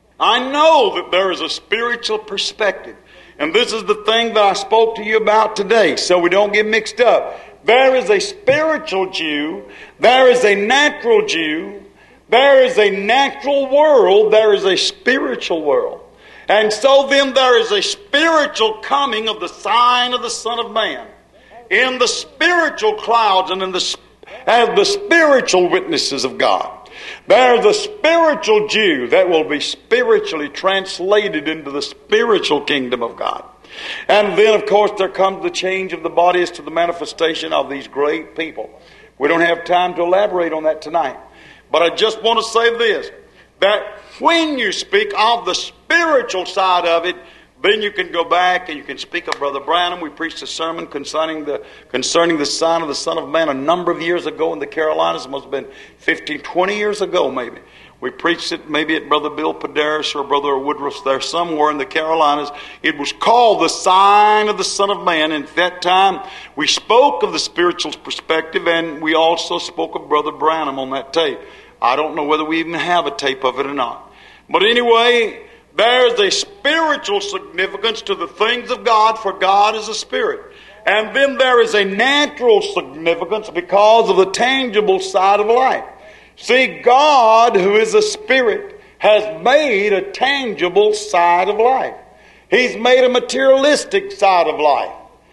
I know that there is a spiritual perspective. And this is the thing that I spoke to you about today, so we don't get mixed up. There is a spiritual Jew. There is a natural Jew. There is a natural world. There is a spiritual world. And so then there is a spiritual coming of the sign of the Son of Man in the spiritual clouds and in the as the spiritual witnesses of God. There's a spiritual Jew that will be spiritually translated into the spiritual kingdom of God. And then, of course, there comes the change of the body as to the manifestation of these great people. We don't have time to elaborate on that tonight. But I just want to say this, that when you speak of the spiritual side of it, then you can go back and you can speak of Brother Branham. We preached a sermon concerning the concerning the sign of the Son of Man a number of years ago in the Carolinas. It must have been fifteen, twenty years ago maybe. We preached it maybe at Brother Bill Padaris or Brother Woodruff's there somewhere in the Carolinas. It was called the sign of the Son of Man. And at that time, we spoke of the spiritual perspective, and we also spoke of Brother Branham on that tape. I don't know whether we even have a tape of it or not. But anyway, there's a spiritual significance to the things of God, for God is a spirit. And then there is a natural significance because of the tangible side of life. See, God, who is a spirit, has made a tangible side of life. He's made a materialistic side of life.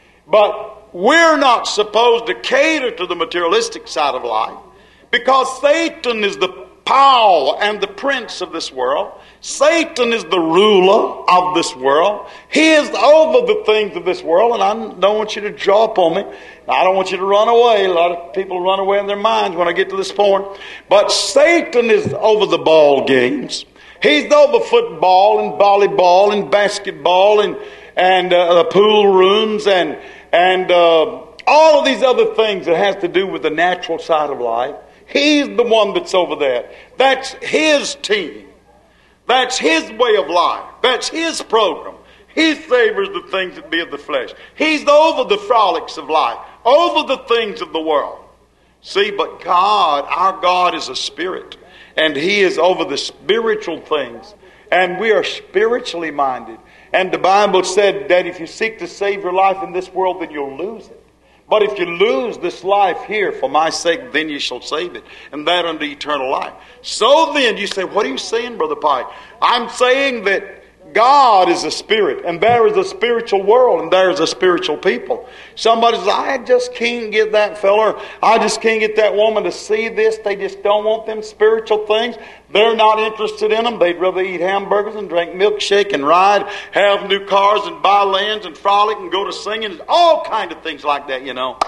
But we're not supposed to cater to the materialistic side of life, because Satan is the power and the prince of this world. Satan is the ruler of this world. He is over the things of this world, and I don't want you to draw upon me. I don't want you to run away. A lot of people run away in their minds when I get to this point. But Satan is over the ball games. He's over football and volleyball and basketball and and uh, the pool rooms and and uh, all of these other things that has to do with the natural side of life. He's the one that's over there. That's his team. That's his way of life. That's his program. He favors the things that be of the flesh. He's over the frolics of life, over the things of the world. See, but God, our God is a spirit, and He is over the spiritual things, and we are spiritually minded. And the Bible said that if you seek to save your life in this world, then you'll lose it. But if you lose this life here for my sake, then you shall save it, and that unto eternal life. So then, you say, what are you saying, Brother Pike? I'm saying that God is a spirit, and there is a spiritual world, and there is a spiritual people. Somebody says, I just can't get that fella, I just can't get that woman to see this. They just don't want them spiritual things. They're not interested in them. They'd rather eat hamburgers and drink milkshake and ride, have new cars and buy lands and frolic and go to singing, all kind of things like that, you know.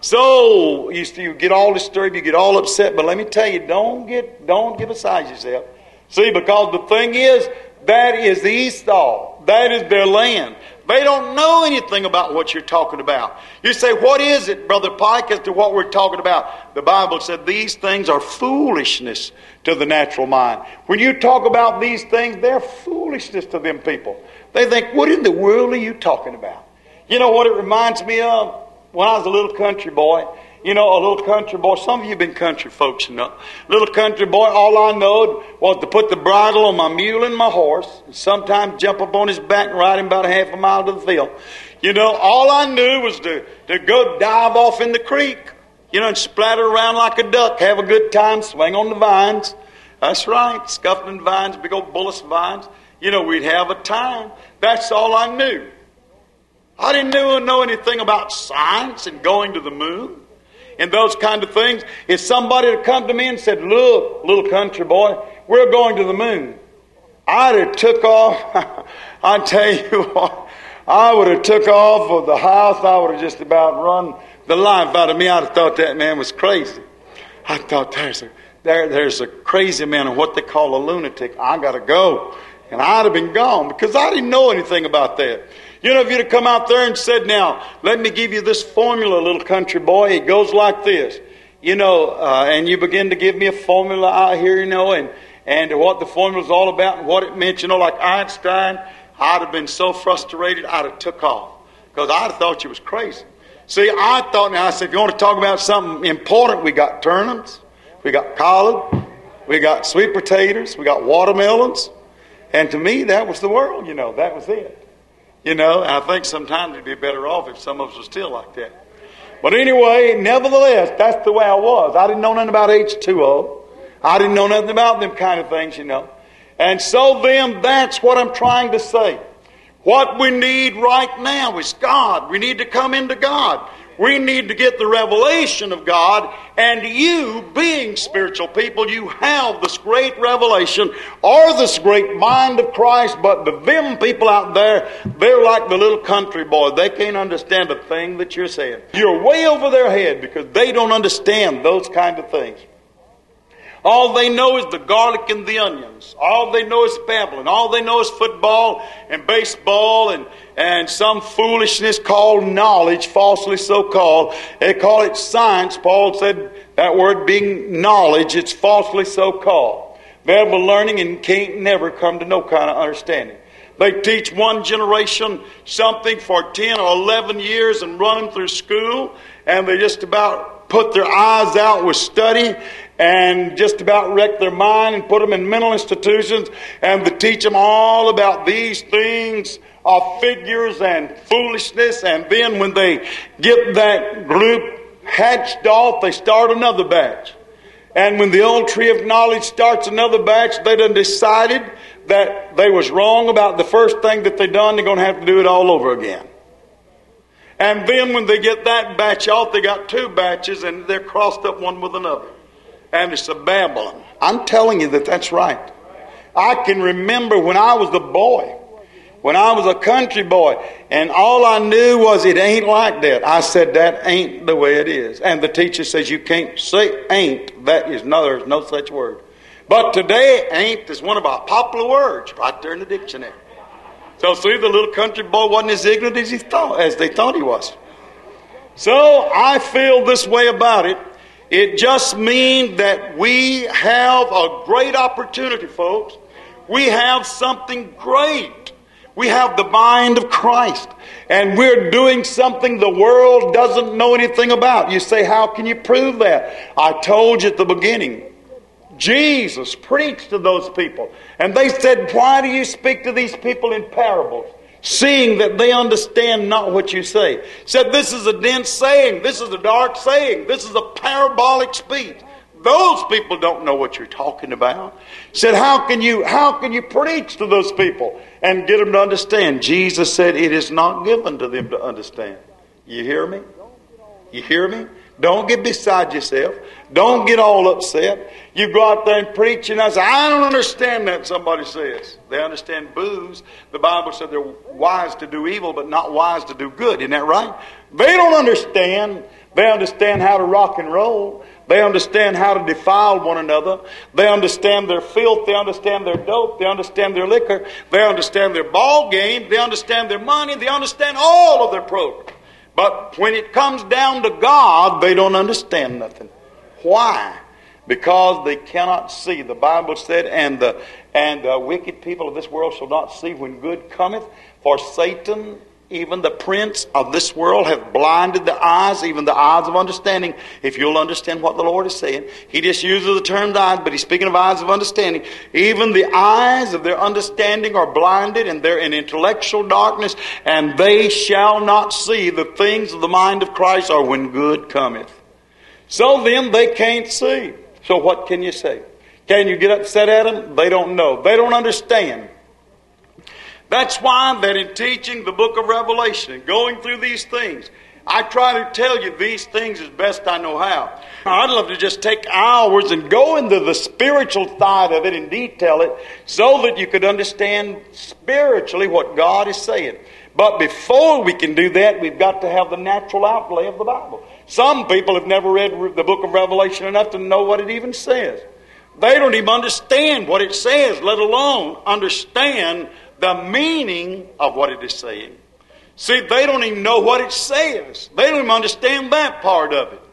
So you, you get all disturbed, you get all upset, but let me tell you, don't get, don't get beside yourself. See, because the thing is, that is Esau. That is their land. They don't know anything about what you're talking about. You say, what is it, Brother Pike, as to what we're talking about? The Bible said these things are foolishness to the natural mind. When you talk about these things, they're foolishness to them people. They think, what in the world are you talking about? You know what it reminds me of? When I was a little country boy, You know, a little country boy. Some of you have been country folks, you know. Little country boy, all I knowed was to put the bridle on my mule and my horse, and sometimes jump up on his back and ride him about a half a mile to the field. You know, all I knew was to, to go dive off in the creek, you know, and splatter around like a duck, have a good time, swing on the vines. That's right, scuffling vines, big old bullis vines. You know, we'd have a time. That's all I knew. I didn't know, know anything about science and going to the moon and those kind of things. If somebody had come to me and said, look, little country boy, we're going to the moon, I'd have took off. I tell you what, I would have took off of the house. I would have just about run the life out of me. I'd have thought that man was crazy. I thought there's a, there, there's a crazy man, and what they call a lunatic. I got to go. And I'd have been gone because I didn't know anything about that. You know, if you'd have come out there and said, now, let me give you this formula, little country boy. It goes like this. You know, uh, and you begin to give me a formula out here, you know, and, and what the formula's all about and what it meant, you know, like Einstein. I'd have been so frustrated, I'd have took off because I'd have thought you was crazy. See, I thought, now I said, if you want to talk about something important, we got turnips, we got collard, we got sweet potatoes, we got watermelons. And to me, that was the world, you know, that was it. You know, I think sometimes it'd be better off if some of us were still like that. But anyway, nevertheless, that's the way I was. I didn't know nothing about H two O. I didn't know nothing about them kind of things, you know. And so then, that's what I'm trying to say. What we need right now is God. We need to come into God. We need to get the revelation of God. And you, being spiritual people, you have this great revelation or this great mind of Christ. But the them people out there, they're like the little country boy. They can't understand a thing that you're saying. You're way over their head because they don't understand those kind of things. All they know is the garlic and the onions. All they know is Babylon. All they know is football and baseball and, and some foolishness called knowledge, falsely so called. They call it science. Paul said that word being knowledge, it's falsely so called. They have a learning and can't never come to no kind of understanding. They teach one generation something for ten or eleven years and run them through school, and they just about put their eyes out with study and just about wreck their mind and put them in mental institutions, and they teach them all about these things of figures and foolishness. And then when they get that group hatched off, they start another batch. And when the old tree of knowledge starts another batch, they done decided that they was wrong about the first thing that they done. They're going to have to do it all over again. And then when they get that batch off, they got two batches, and they're crossed up one with another. And it's a Babylon. I'm telling you that that's right. I can remember when I was a boy, when I was a country boy, and all I knew was it ain't like that. I said, that ain't the way it is. And the teacher says, you can't say ain't. That is no, there's no such word. But today, ain't is one of our popular words right there in the dictionary. So see, the little country boy wasn't as ignorant as he thought, as they thought he was. So I feel this way about it. It just means that we have a great opportunity, folks. We have something great. We have the mind of Christ. And we're doing something the world doesn't know anything about. You say, how can you prove that? I told you at the beginning. Jesus preached to those people. And they said, why do you speak to these people in parables, seeing that they understand not what you say? Said, this is a dense saying. This is a dark saying. This is a parabolic speech. Those people don't know what you're talking about. Said, how can you, how can you preach to those people and get them to understand? Jesus said, it is not given to them to understand. You hear me? You hear me? Don't get beside yourself. Don't get all upset. You go out there and preach, and I say, I don't understand that, somebody says. They understand booze. The Bible said they're wise to do evil, but not wise to do good. Isn't that right? They don't understand. They understand how to rock and roll. They understand how to defile one another. They understand their filth. They understand their dope. They understand their liquor. They understand their ball game. They understand their money. They understand all of their programs. But when it comes down to God, they don't understand nothing. Why? Because they cannot see. The Bible said, and the and the wicked people of this world shall not see when good cometh. For Satan even the prince of this world have blinded the eyes, even the eyes of understanding. If you'll understand what the Lord is saying. He just uses the term eyes, but he's speaking of eyes of understanding. Even the eyes of their understanding are blinded, and they're in intellectual darkness, and they shall not see the things of the mind of Christ, or when good cometh. So then they can't see. So what can you say? Can you get upset at them? They don't know. They don't understand. That's why that in teaching the book of Revelation and going through these things, I try to tell you these things as best I know how. I'd love to just take hours and go into the spiritual side of it and detail it so that you could understand spiritually what God is saying. But before we can do that, we've got to have the natural outlay of the Bible. Some people have never read the book of Revelation enough to know what it even says. They don't even understand what it says, let alone understand the meaning of what it is saying. See, they don't even know what it says. They don't even understand that part of it.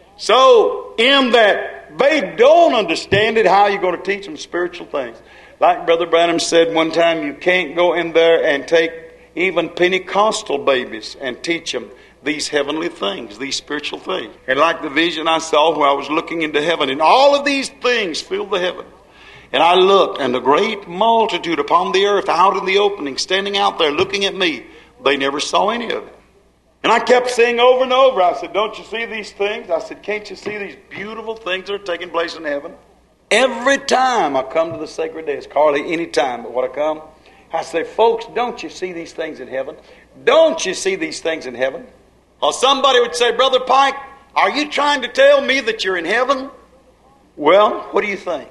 So, in that they don't understand it, how are you going to teach them spiritual things? Like Brother Branham said one time, you can't go in there and take even Pentecostal babies and teach them these heavenly things, these spiritual things. And like the vision I saw where I was looking into heaven, and all of these things filled the heaven. And I looked, and the great multitude upon the earth, out in the opening, standing out there looking at me, they never saw any of it. And I kept saying over and over, I said, don't you see these things? I said, can't you see these beautiful things that are taking place in heaven? Every time I come to the sacred desk, hardly any time, but when I come, I say, folks, don't you see these things in heaven? Don't you see these things in heaven? Or somebody would say, Brother Pike, are you trying to tell me that you're in heaven? Well, what do you think?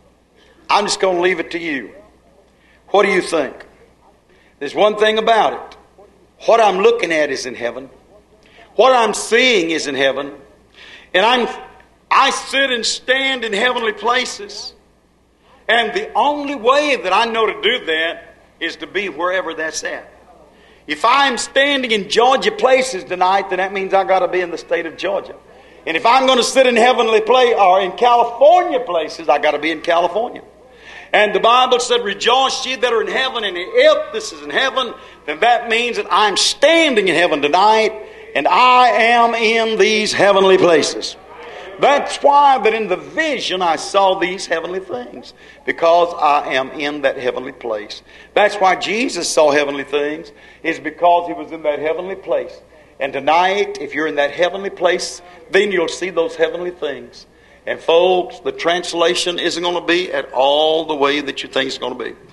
I'm just going to leave it to you. What do you think? There's one thing about it. What I'm looking at is in heaven. What I'm seeing is in heaven. And I'm, I sit and stand in heavenly places. And the only way that I know to do that is to be wherever that's at. If I'm standing in Georgia places tonight, then that means I got to be in the state of Georgia. And if I'm going to sit in heavenly place or in California places, I got to be in California. And the Bible said, rejoice ye that are in heaven. And if this is in heaven, then that means that I'm standing in heaven tonight, and I am in these heavenly places. That's why that in the vision I saw these heavenly things, because I am in that heavenly place. That's why Jesus saw heavenly things, is because he was in that heavenly place. And tonight, if you're in that heavenly place, then you'll see those heavenly things. And folks, the translation isn't going to be at all the way that you think it's going to be.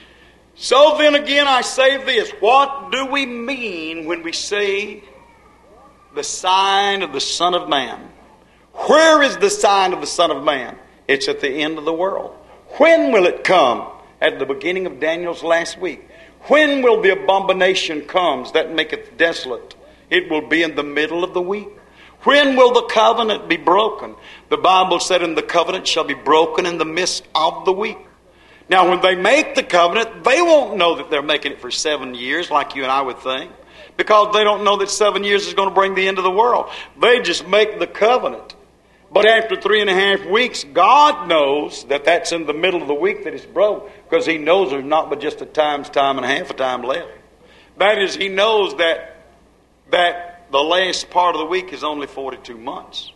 So then again I say this, what do we mean when we say the sign of the Son of Man? Where is the sign of the Son of Man? It's at the end of the world. When will it come? At the beginning of Daniel's last week. When will the abomination come that maketh desolate? It will be in the middle of the week. When will the covenant be broken? The Bible said, and the covenant shall be broken in the midst of the week. Now, when they make the covenant, they won't know that they're making it for seven years like you and I would think, because they don't know that seven years is going to bring the end of the world. They just make the covenant. But after three and a half weeks, God knows that that's in the middle of the week that it's broke, because he knows there's not but just a time's time and a half a time left. That is, he knows that that the last part of the week is only forty-two months.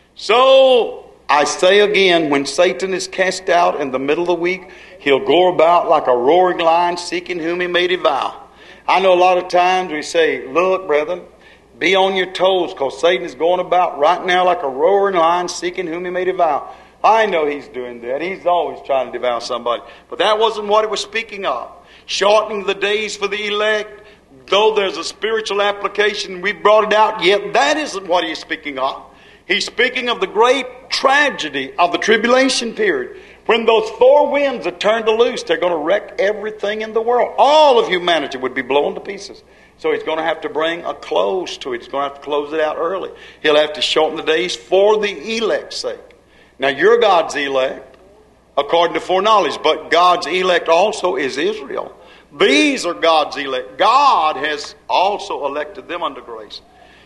So, I say again, when Satan is cast out in the middle of the week, he'll go about like a roaring lion seeking whom he may devour. I know a lot of times we say, look, brethren, be on your toes, because Satan is going about right now like a roaring lion seeking whom he may devour. I know he's doing that. He's always trying to devour somebody. But that wasn't what it was speaking of. Shortening the days for the elect. Though there's a spiritual application, we brought it out, yet that isn't what he's speaking of. He's speaking of the great tragedy of the tribulation period. When those four winds are turned loose, they're going to wreck everything in the world. All of humanity would be blown to pieces. So he's going to have to bring a close to it. He's going to have to close it out early. He'll have to shorten the days for the elect's sake. Now, you're God's elect, according to foreknowledge, but God's elect also is Israel. These are God's elect. God has also elected them unto grace.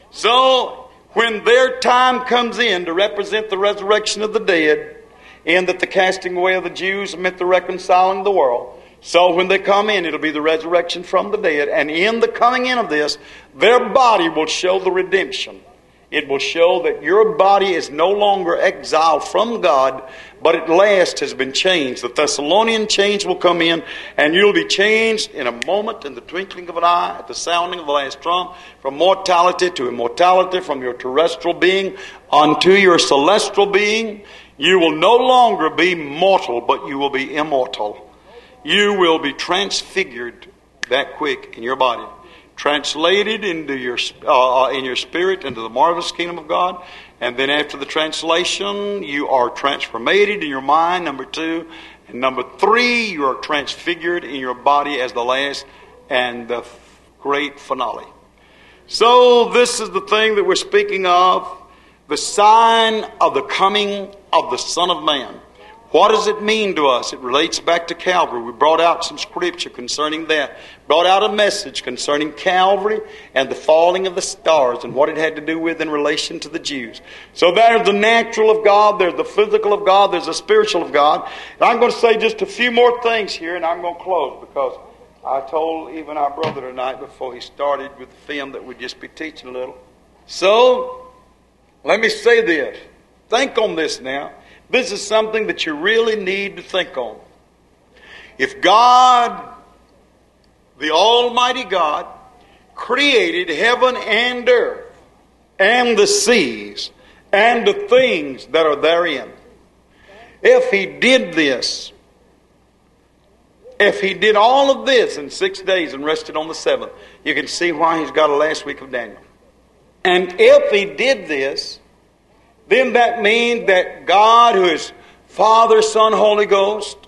So, when their time comes in to represent the resurrection of the dead, and that the casting away of the Jews meant the reconciling of the world, So when they come in, it'll be the resurrection from the dead. And in the coming in of this, their body will show the redemption. It will show that your body is no longer exiled from God, but at last has been changed. The Thessalonian change will come in, and you'll be changed in a moment, in the twinkling of an eye, at the sounding of the last trump, from mortality to immortality, from your terrestrial being unto your celestial being. You will no longer be mortal, but you will be immortal. You will be transfigured that quick in your body. Translated into your uh, in your spirit into the marvelous kingdom of God, and then after the translation, you are transformated in your mind. Number two, and number three, you are transfigured in your body as the last and the great finale. So this is the thing that we're speaking of: the sign of the coming of the Son of Man. What does it mean to us? It relates back to Calvary. We brought out some scripture concerning that. Brought out a message concerning Calvary and the falling of the stars and what it had to do with in relation to the Jews. So there's the natural of God, there's the physical of God, there's the spiritual of God. And I'm going to say just a few more things here, and I'm going to close, because I told even our brother tonight before he started with the film that we'd just be teaching a little. So, let me say this. Think on this now. This is something that you really need to think on. If God, the Almighty God, created heaven and earth and the seas and the things that are therein, if He did this, if He did all of this in six days and rested on the seventh, you can see why He's got a last week of Daniel. And if He did this, then that means that God, who is Father, Son, Holy Ghost,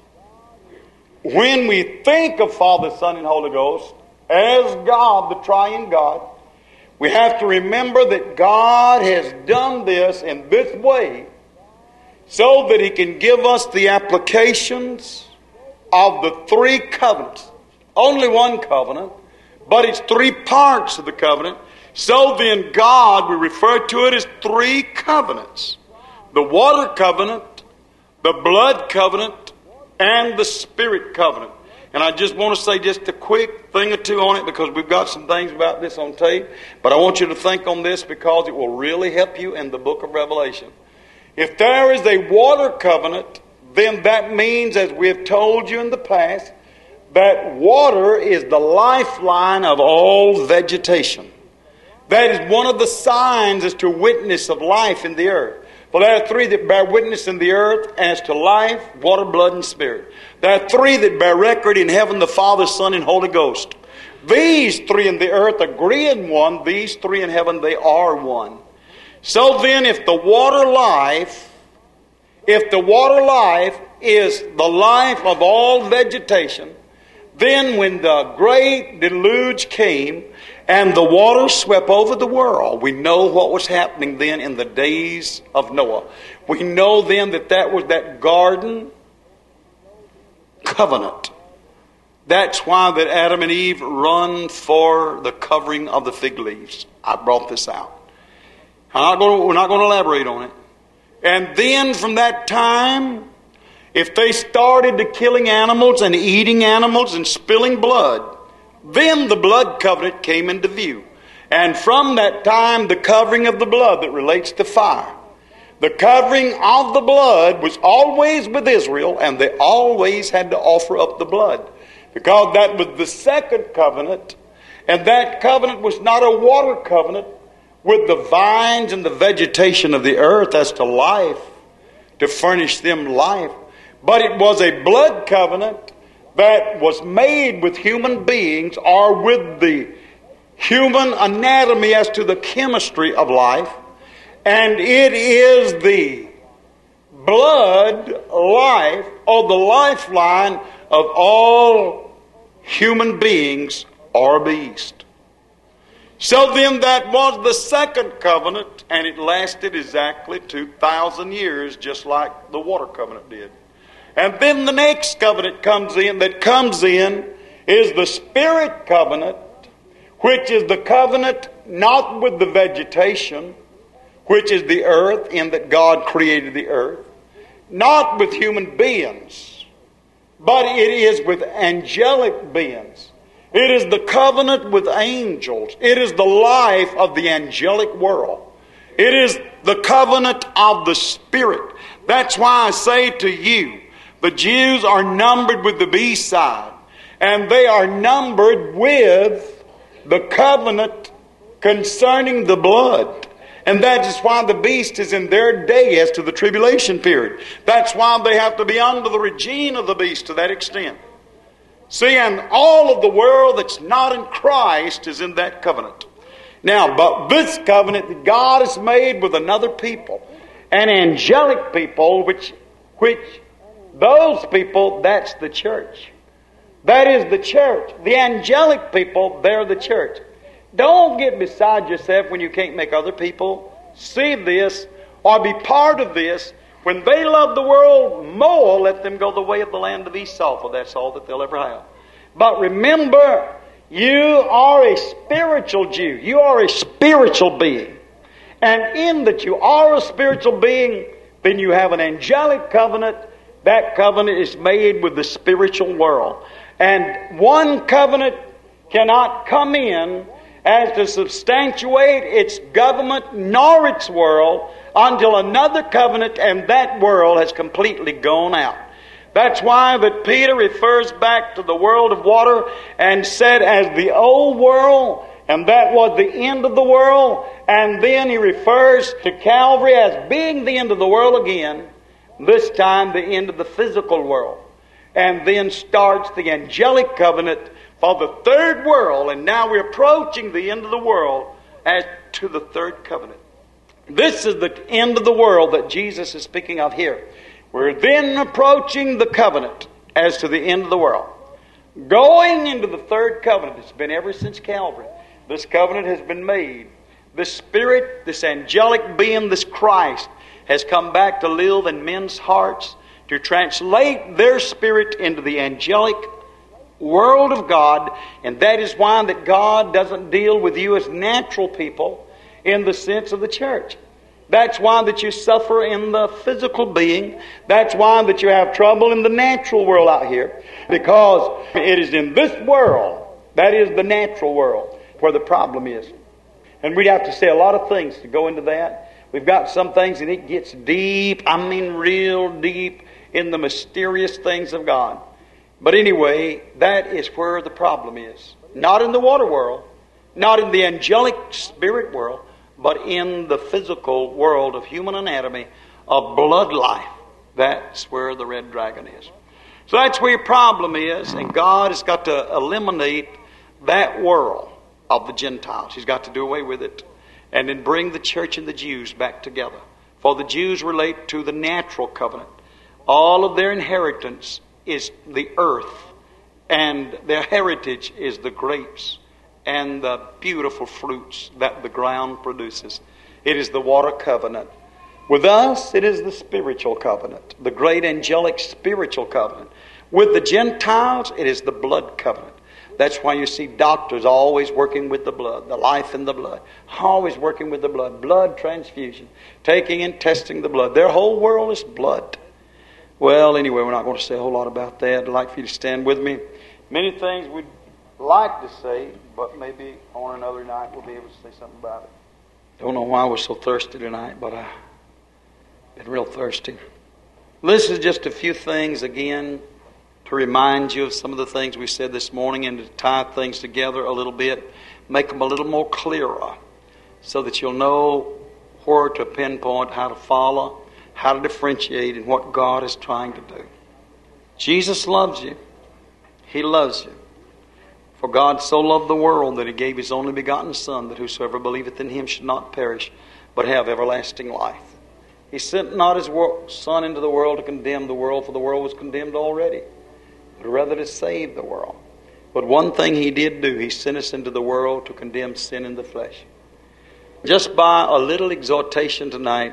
when we think of Father, Son, and Holy Ghost as God, the triune God, we have to remember that God has done this in this way so that He can give us the applications of the three covenants. Only one covenant, but it's three parts of the covenant. So then God, we refer to it as three covenants. The water covenant, the blood covenant, and the spirit covenant. And I just want to say just a quick thing or two on it, because we've got some things about this on tape. But I want you to think on this, because it will really help you in the book of Revelation. If there is a water covenant, then that means, as we have told you in the past, that water is the lifeline of all vegetation. That is one of the signs as to witness of life in the earth. For there are three that bear witness in the earth as to life, water, blood, and spirit. There are three that bear record in heaven: the Father, Son, and Holy Ghost. These three in the earth agree in one. These three in heaven, they are one. So then, if the water life, if the water life is the life of all vegetation, then when the great deluge came and the water swept over the world, we know what was happening then in the days of Noah. We know then that that was that garden covenant. That's why that Adam and Eve run for the covering of the fig leaves. I brought this out. I'm not going to, we're not going to elaborate on it. And then from that time, if they started to killing animals and eating animals and spilling blood, then the blood covenant came into view. And from that time, the covering of the blood that relates to fire. The covering of the blood was always with Israel, and they always had to offer up the blood. Because that was the second covenant, and that covenant was not a water covenant with the vines and the vegetation of the earth as to life, to furnish them life. But it was a blood covenant that was made with human beings, or with the human anatomy as to the chemistry of life. And it is the blood life, or the lifeline of all human beings or beasts. So then that was the second covenant, and it lasted exactly two thousand years, just like the water covenant did. And then the next covenant comes in, that comes in is the spirit covenant, which is the covenant not with the vegetation, which is the earth, in that God created the earth, not with human beings, but it is with angelic beings. It is the covenant with angels. It is the life of the angelic world. It is the covenant of the Spirit. That's why I say to you, the Jews are numbered with the B-side, and they are numbered with the covenant concerning the blood. And that is why the beast is in their day as to the tribulation period. That's why they have to be under the regime of the beast to that extent. See, and all of the world that's not in Christ is in that covenant. Now, but this covenant that God has made with another people, an angelic people, which, which those people, that's the church. That is the church. The angelic people, they're the church. Don't get beside yourself when you can't make other people see this or be part of this. When they love the world more, let them go the way of the land of Esau, for that's all that they'll ever have. But remember, you are a spiritual Jew. You are a spiritual being. And in that you are a spiritual being, then you have an angelic covenant. That covenant is made with the spiritual world. And one covenant cannot come in as to substantiate its government nor its world until another covenant and that world has completely gone out. That's why that Peter refers back to the world of water and said as the old world, and that was the end of the world. And then he refers to Calvary as being the end of the world again, this time the end of the physical world. And then starts the angelic covenant for the third world, and now we're approaching the end of the world as to the third covenant. This is the end of the world that Jesus is speaking of here. We're then approaching the covenant as to the end of the world. Going into the third covenant, it's been ever since Calvary. This covenant has been made. The Spirit, this angelic being, this Christ, has come back to live in men's hearts to translate their spirit into the angelic world of God. And that is why that God doesn't deal with you as natural people in the sense of the church. That's why that you suffer in the physical being. That's why that you have trouble in the natural world out here. Because it is in this world, that is the natural world, where the problem is. And we'd have to say a lot of things to go into that. We've got some things and it gets deep, I mean real deep, in the mysterious things of God. But anyway, that is where the problem is. Not in the water world, not in the angelic spirit world, but in the physical world of human anatomy, of blood life. That's where the red dragon is. So that's where your problem is, and God has got to eliminate that world of the Gentiles. He's got to do away with it, and then bring the church and the Jews back together. For the Jews relate to the natural covenant. All of their inheritance is the earth, and their heritage is the grapes and the beautiful fruits that the ground produces. It is the water covenant. With us, it is the spiritual covenant, the great angelic spiritual covenant. With the Gentiles, it is the blood covenant. That's why you see doctors always working with the blood, the life in the blood, always working with the blood, blood transfusion, taking and testing the blood. Their whole world is blood. Well, anyway, we're not going to say a whole lot about that. I'd like for you to stand with me. Many things we'd like to say, but maybe on another night we'll be able to say something about it. Don't know why we're so thirsty tonight, but I've been real thirsty. This is just a few things, again, to remind you of some of the things we said this morning and to tie things together a little bit, make them a little more clearer so that you'll know where to pinpoint, how to follow, how to differentiate, and what God is trying to do. Jesus loves you. He loves you. For God so loved the world that He gave His only begotten Son, that whosoever believeth in Him should not perish, but have everlasting life. He sent not His Son into the world to condemn the world, for the world was condemned already, but rather to save the world. But one thing He did do, He sent us into the world to condemn sin in the flesh. Just by a little exhortation tonight,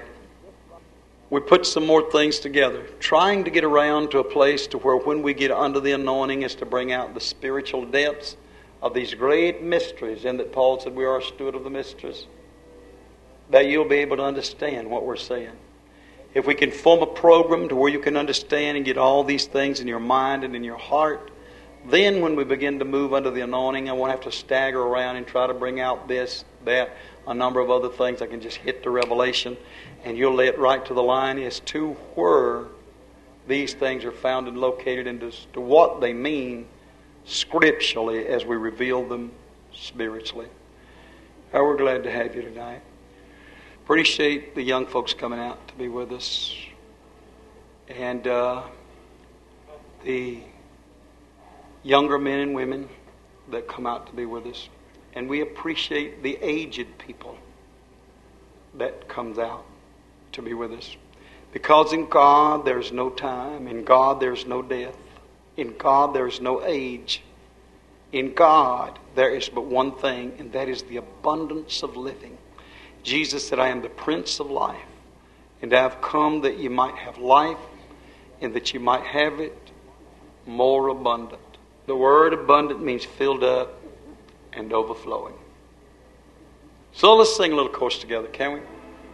we put some more things together, trying to get around to a place to where when we get under the anointing is to bring out the spiritual depths of these great mysteries, and that Paul said we are a steward of the mysteries, that you'll be able to understand what we're saying. If we can form a program to where you can understand and get all these things in your mind and in your heart, then when we begin to move under the anointing, I won't have to stagger around and try to bring out this, that, a number of other things. I can just hit the revelation, and you'll lay it right to the line as to where these things are found and located, and as to what they mean scripturally as we reveal them spiritually. Oh, we're glad to have you tonight. Appreciate the young folks coming out to be with us, and uh, the younger men and women that come out to be with us. And we appreciate the aged people that comes out to be with us. Because in God there's no time. In God there's no death. In God there's no age. In God there is but one thing, and that is the abundance of living. Jesus said, I am the Prince of Life, and I have come that you might have life, and that you might have it more abundant. The word abundant means filled up and overflowing. So let's sing a little chorus together, can we?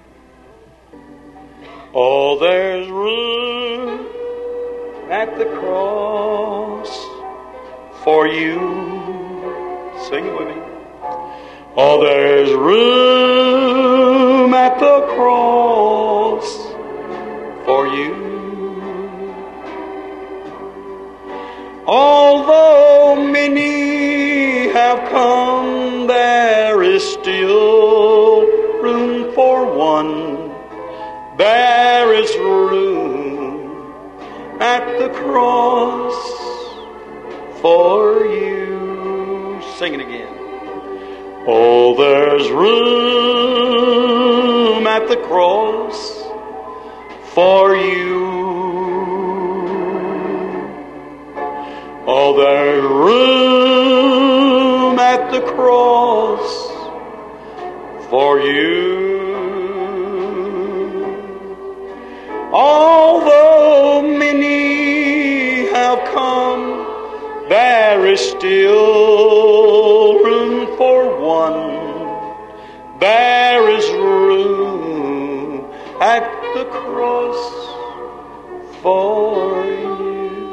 Oh, there's room at the cross for you. Sing it with me. Oh, there's room at the cross for you. Although many have come, there is still room for one. There is room at the cross for you. Sing it again. Oh, there's room at the cross for you. Oh, there's room at the cross for you. Although many have come, there is still room for one. There is room at the cross for you.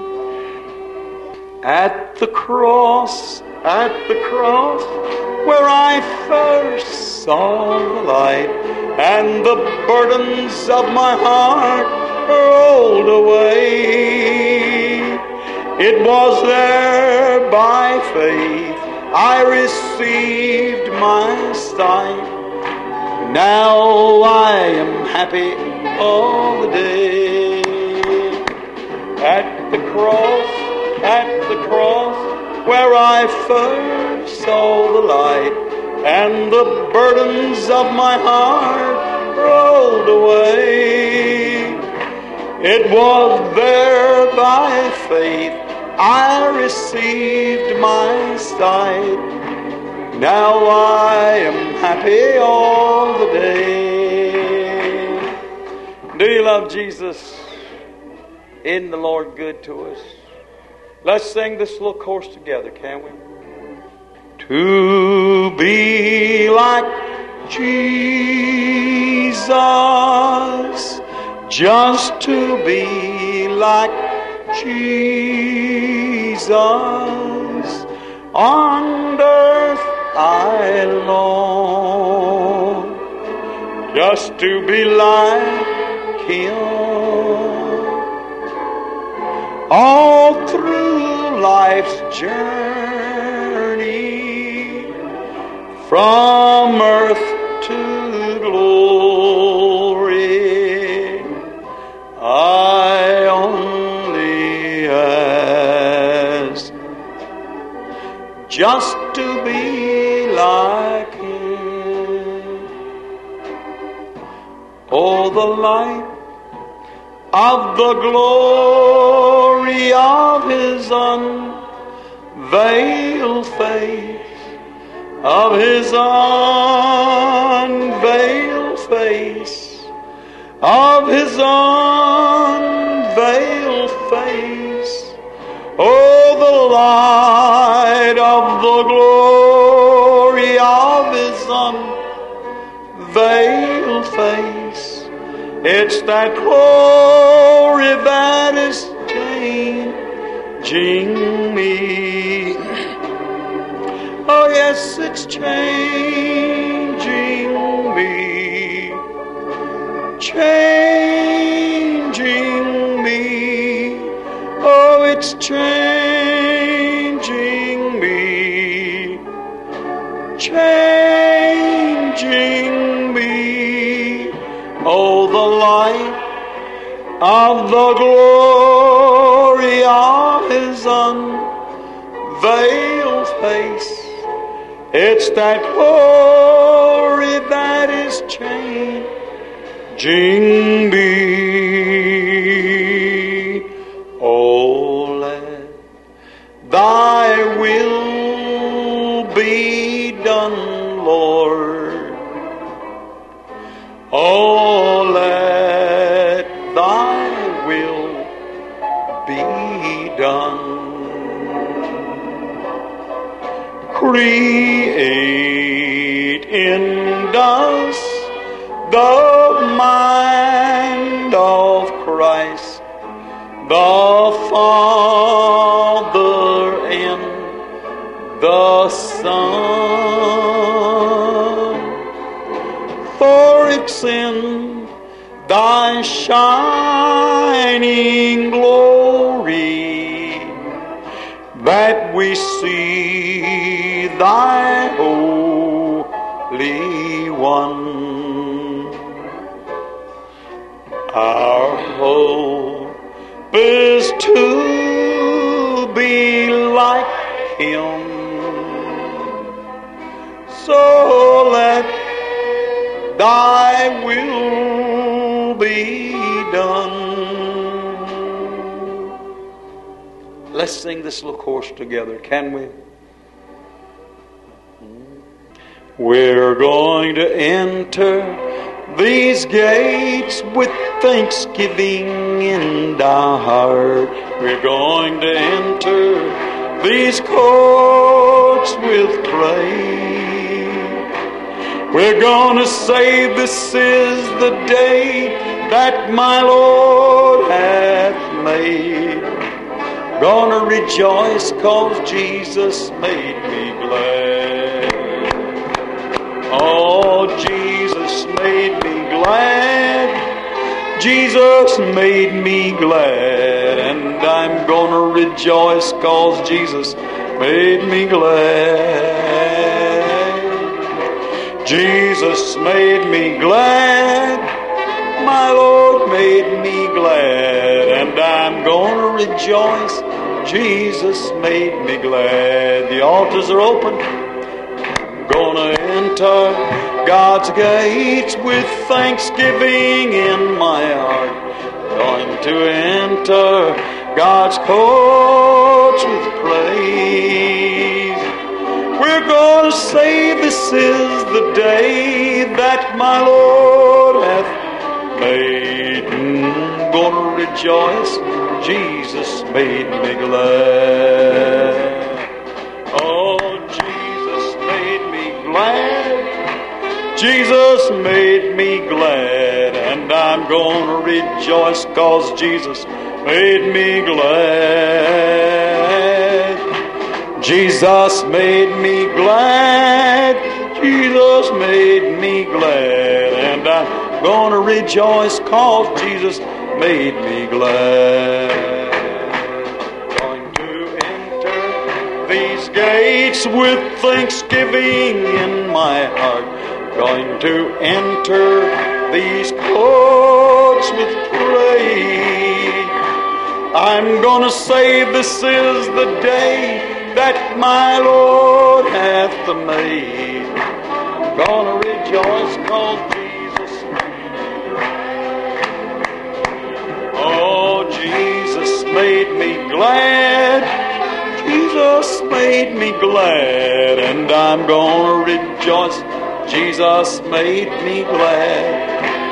At the cross, at the cross, where I first saw the light, and the burdens of my heart rolled away. It was there by faith I received my sight. Now I am happy all the day. At the cross, at the cross, where I first saw the light, and the burdens of my heart rolled away. It was there by faith I received my sight. Now I am happy all the day. Do you love Jesus? Isn't the Lord good to us? Let's sing this little chorus together, can we? To be like Jesus, just to be like Jesus. On earth I long, just to be like Him. All through life's journey, from earth to glory, I only ask just to be like Him. Oh, the light of the glory of His unveiled face, of His unveiled face, of His unveiled face. Oh, the light of the glory of His unveiled face. It's that glory that is changing me. Oh yes, it's changing me, changing me. Oh, it's changing me, changing me. Oh, the light of the glory of His unveiled face. It's that glory that is changing me. Oh, let Thy will be done, Lord. Oh, let Thy will be done. Create in us the mind of Christ, the Father and the Son. For it's in Thy shining glory that we see Thy Holy One. Our hope is to be like Him. So let Thy will be done. Let's sing this little chorus together, can we? We're going to enter these gates with thanksgiving in our heart. We're going to enter these courts with praise. We're going to say this is the day that my Lord hath made. Gonna rejoice 'cause Jesus made me glad. Oh, Jesus made me glad. Jesus made me glad. And I'm gonna rejoice 'cause Jesus made me glad. Jesus made me glad. My Lord made me glad. And I'm gonna rejoice. Jesus made me glad. The altars are open. Gonna enter God's gates with thanksgiving in my heart. Going to enter God's courts with praise. We're gonna say this is the day that my Lord hath made. Mm, gonna rejoice. Jesus made me glad. Oh, glad. Jesus made me glad, and I'm gonna rejoice 'cause Jesus made me glad. Jesus made me glad. Jesus made me glad, and I'm gonna rejoice 'cause Jesus made me glad. Gates with thanksgiving in my heart. Going to enter these courts with praise. I'm gonna say this is the day that my Lord hath made. Gonna rejoice 'cause Jesus made me glad. Oh, Jesus made me glad. Jesus made me glad, and I'm gonna rejoice. Jesus made me glad.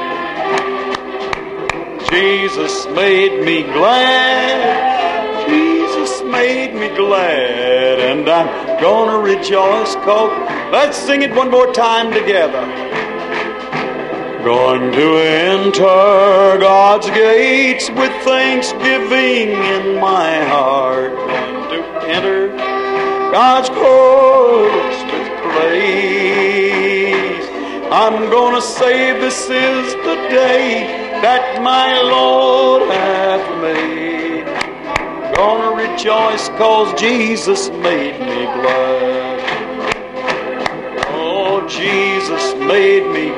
Jesus made me glad. Jesus made me glad, and I'm gonna rejoice. 'Cause let's sing it one more time together. Going to enter God's gates with thanksgiving in my heart. Going to enter God's courts with praise. I'm gonna say this is the day that my Lord hath made. Gonna rejoice cause Jesus made me glad. Oh, Jesus made me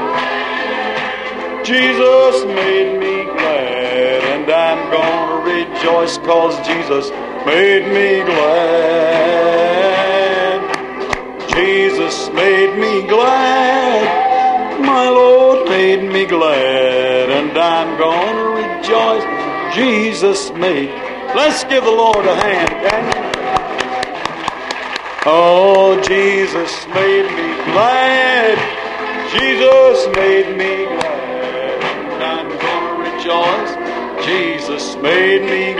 Jesus made me glad. And I'm gonna rejoice cause Jesus made me glad. Jesus made me glad. My Lord made me glad. And I'm gonna rejoice. Jesus made. Let's give the Lord a hand, can you? Oh, Jesus made me glad. Jesus made me glad. And I'm gonna rejoice. Jesus made me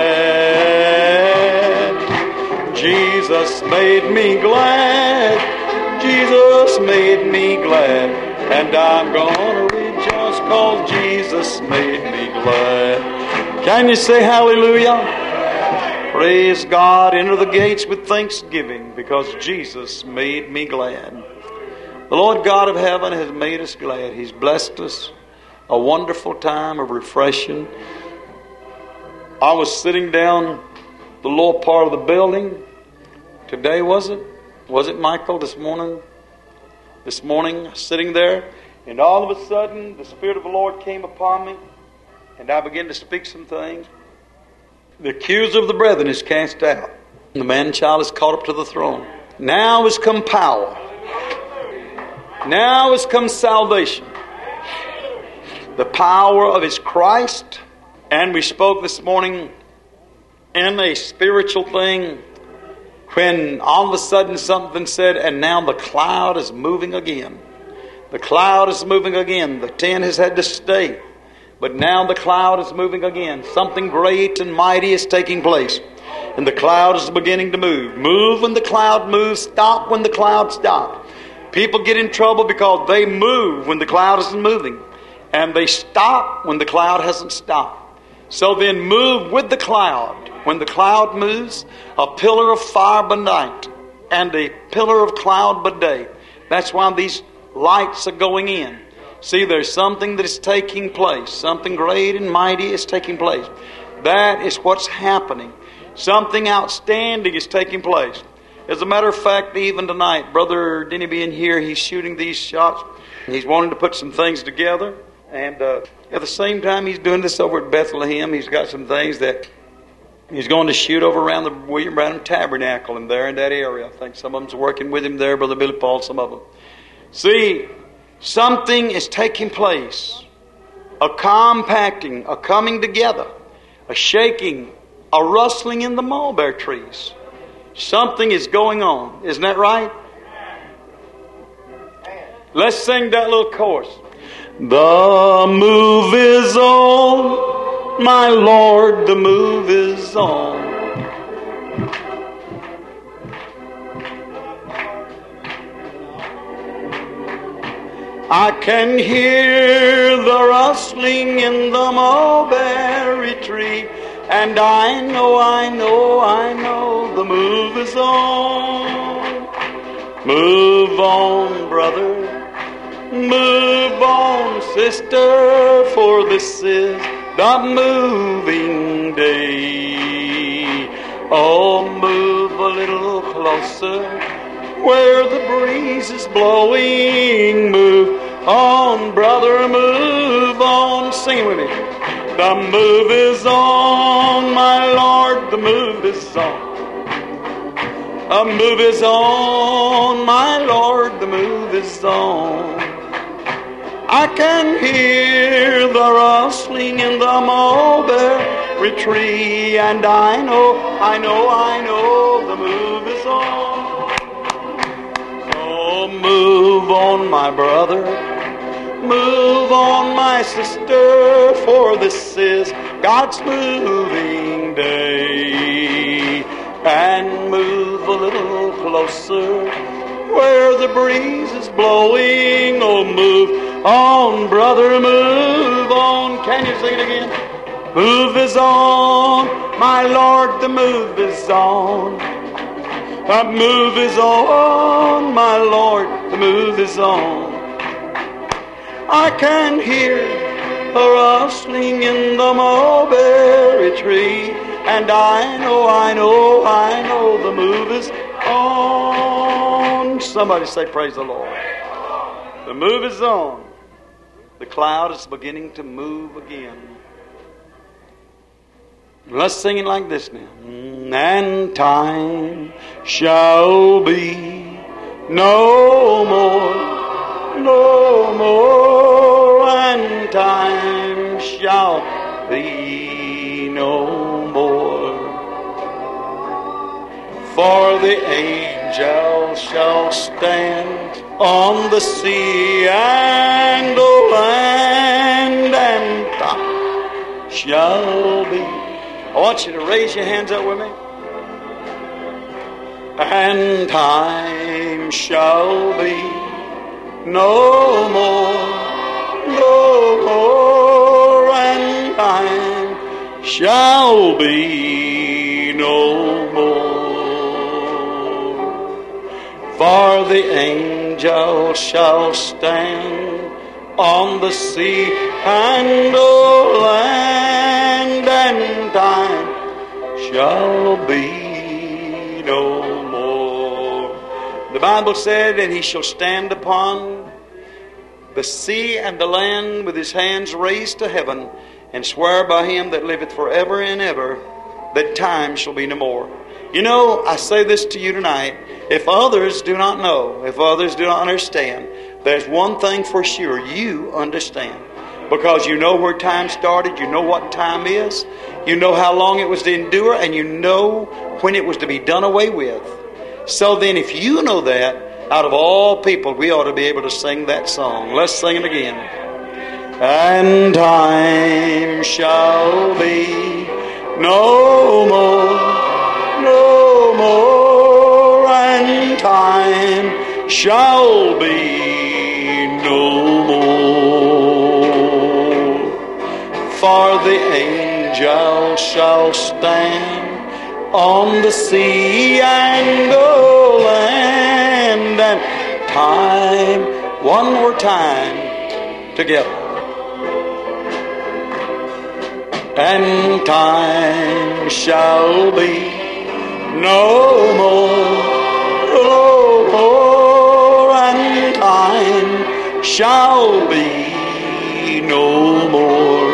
glad. Jesus made me glad. Jesus made me glad. And I'm gonna rejoice cause Jesus made me glad. Can you say hallelujah? Praise God. Enter the gates with thanksgiving because Jesus made me glad. The Lord God of heaven has made us glad. He's blessed us. A wonderful time of refreshing. I was sitting down the lower part of the building. Today, was it? Was it, Michael, this morning? This morning, sitting there, and all of a sudden, the Spirit of the Lord came upon me, and I began to speak some things. The accuser of the brethren is cast out. The man-child is caught up to the throne. Now is come power. Now is come salvation. The power of His Christ. And we spoke this morning in a spiritual thing when all of a sudden something said, and now the cloud is moving again. The cloud is moving again. The tent has had to stay. But now the cloud is moving again. Something great and mighty is taking place. And the cloud is beginning to move. Move when the cloud moves. Stop when the cloud stops. People get in trouble because they move when the cloud isn't moving. And they stop when the cloud hasn't stopped. So then move with the cloud. When the cloud moves, a pillar of fire by night and a pillar of cloud by day. That's why these lights are going in. See, there's something that is taking place. Something great and mighty is taking place. That is what's happening. Something outstanding is taking place. As a matter of fact, even tonight, Brother Denny being here, he's shooting these shots. He's wanting to put some things together. And uh, at the same time, he's doing this over at Bethlehem. He's got some things that he's going to shoot over around the William Branham Tabernacle and there in that area. I think some of them's working with him there, Brother Billy Paul, some of them. See, something is taking place. A compacting, a coming together, a shaking, a rustling in the mulberry trees. Something is going on. Isn't that right? Let's sing that little chorus. The move is on, my Lord, the move is on. I can hear the rustling in the mulberry tree, and I know, I know, I know the move is on. Move on, brother. Move on, sister, for this is the moving day. Oh, move a little closer where the breeze is blowing. Move on, brother, move on. Sing it with me. The move is on, my Lord, the move is on. A move is on, my Lord, the move is on. I can hear the rustling in the mulberry tree, and I know, I know, I know the move is on. So move on, my brother, move on, my sister, for this is God's moving day. And move a little closer where the breeze is blowing. Oh, move on, brother, move on. Can you sing it again? Move is on, my Lord, the move is on. The move is on, my Lord, the move is on. I can hear a rustling in the mulberry tree, and I know, I know, I know the move is on. Somebody say, praise the Lord. The move is on. The cloud is beginning to move again. Let's sing it like this now. And time shall be no more, no more, and time shall be no more. For the angels shall stand on the sea and the land, and time shall be. I want you to raise your hands up with me. And time shall be no more, no more, and time shall be no more. For the angels shall stand on the sea and the land, and time shall be no more. The Bible said, and he shall stand upon the sea and the land with his hands raised to heaven, and swear by him that liveth forever and ever, that time shall be no more. You know, I say this to you tonight. If others do not know, if others do not understand, there's one thing for sure, you understand. Because you know where time started, you know what time is, you know how long it was to endure, and you know when it was to be done away with. So then if you know that, out of all people, we ought to be able to sing that song. Let's sing it again. And time shall be no more, no more, and time shall be no more. For the angels shall stand on the sea and the land, and time, one more time, together. And time shall be no more, no more, and time shall be no more.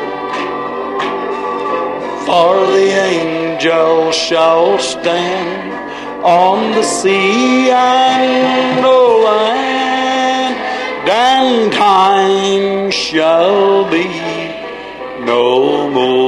For the angels shall stand on the sea and the land, and time shall be no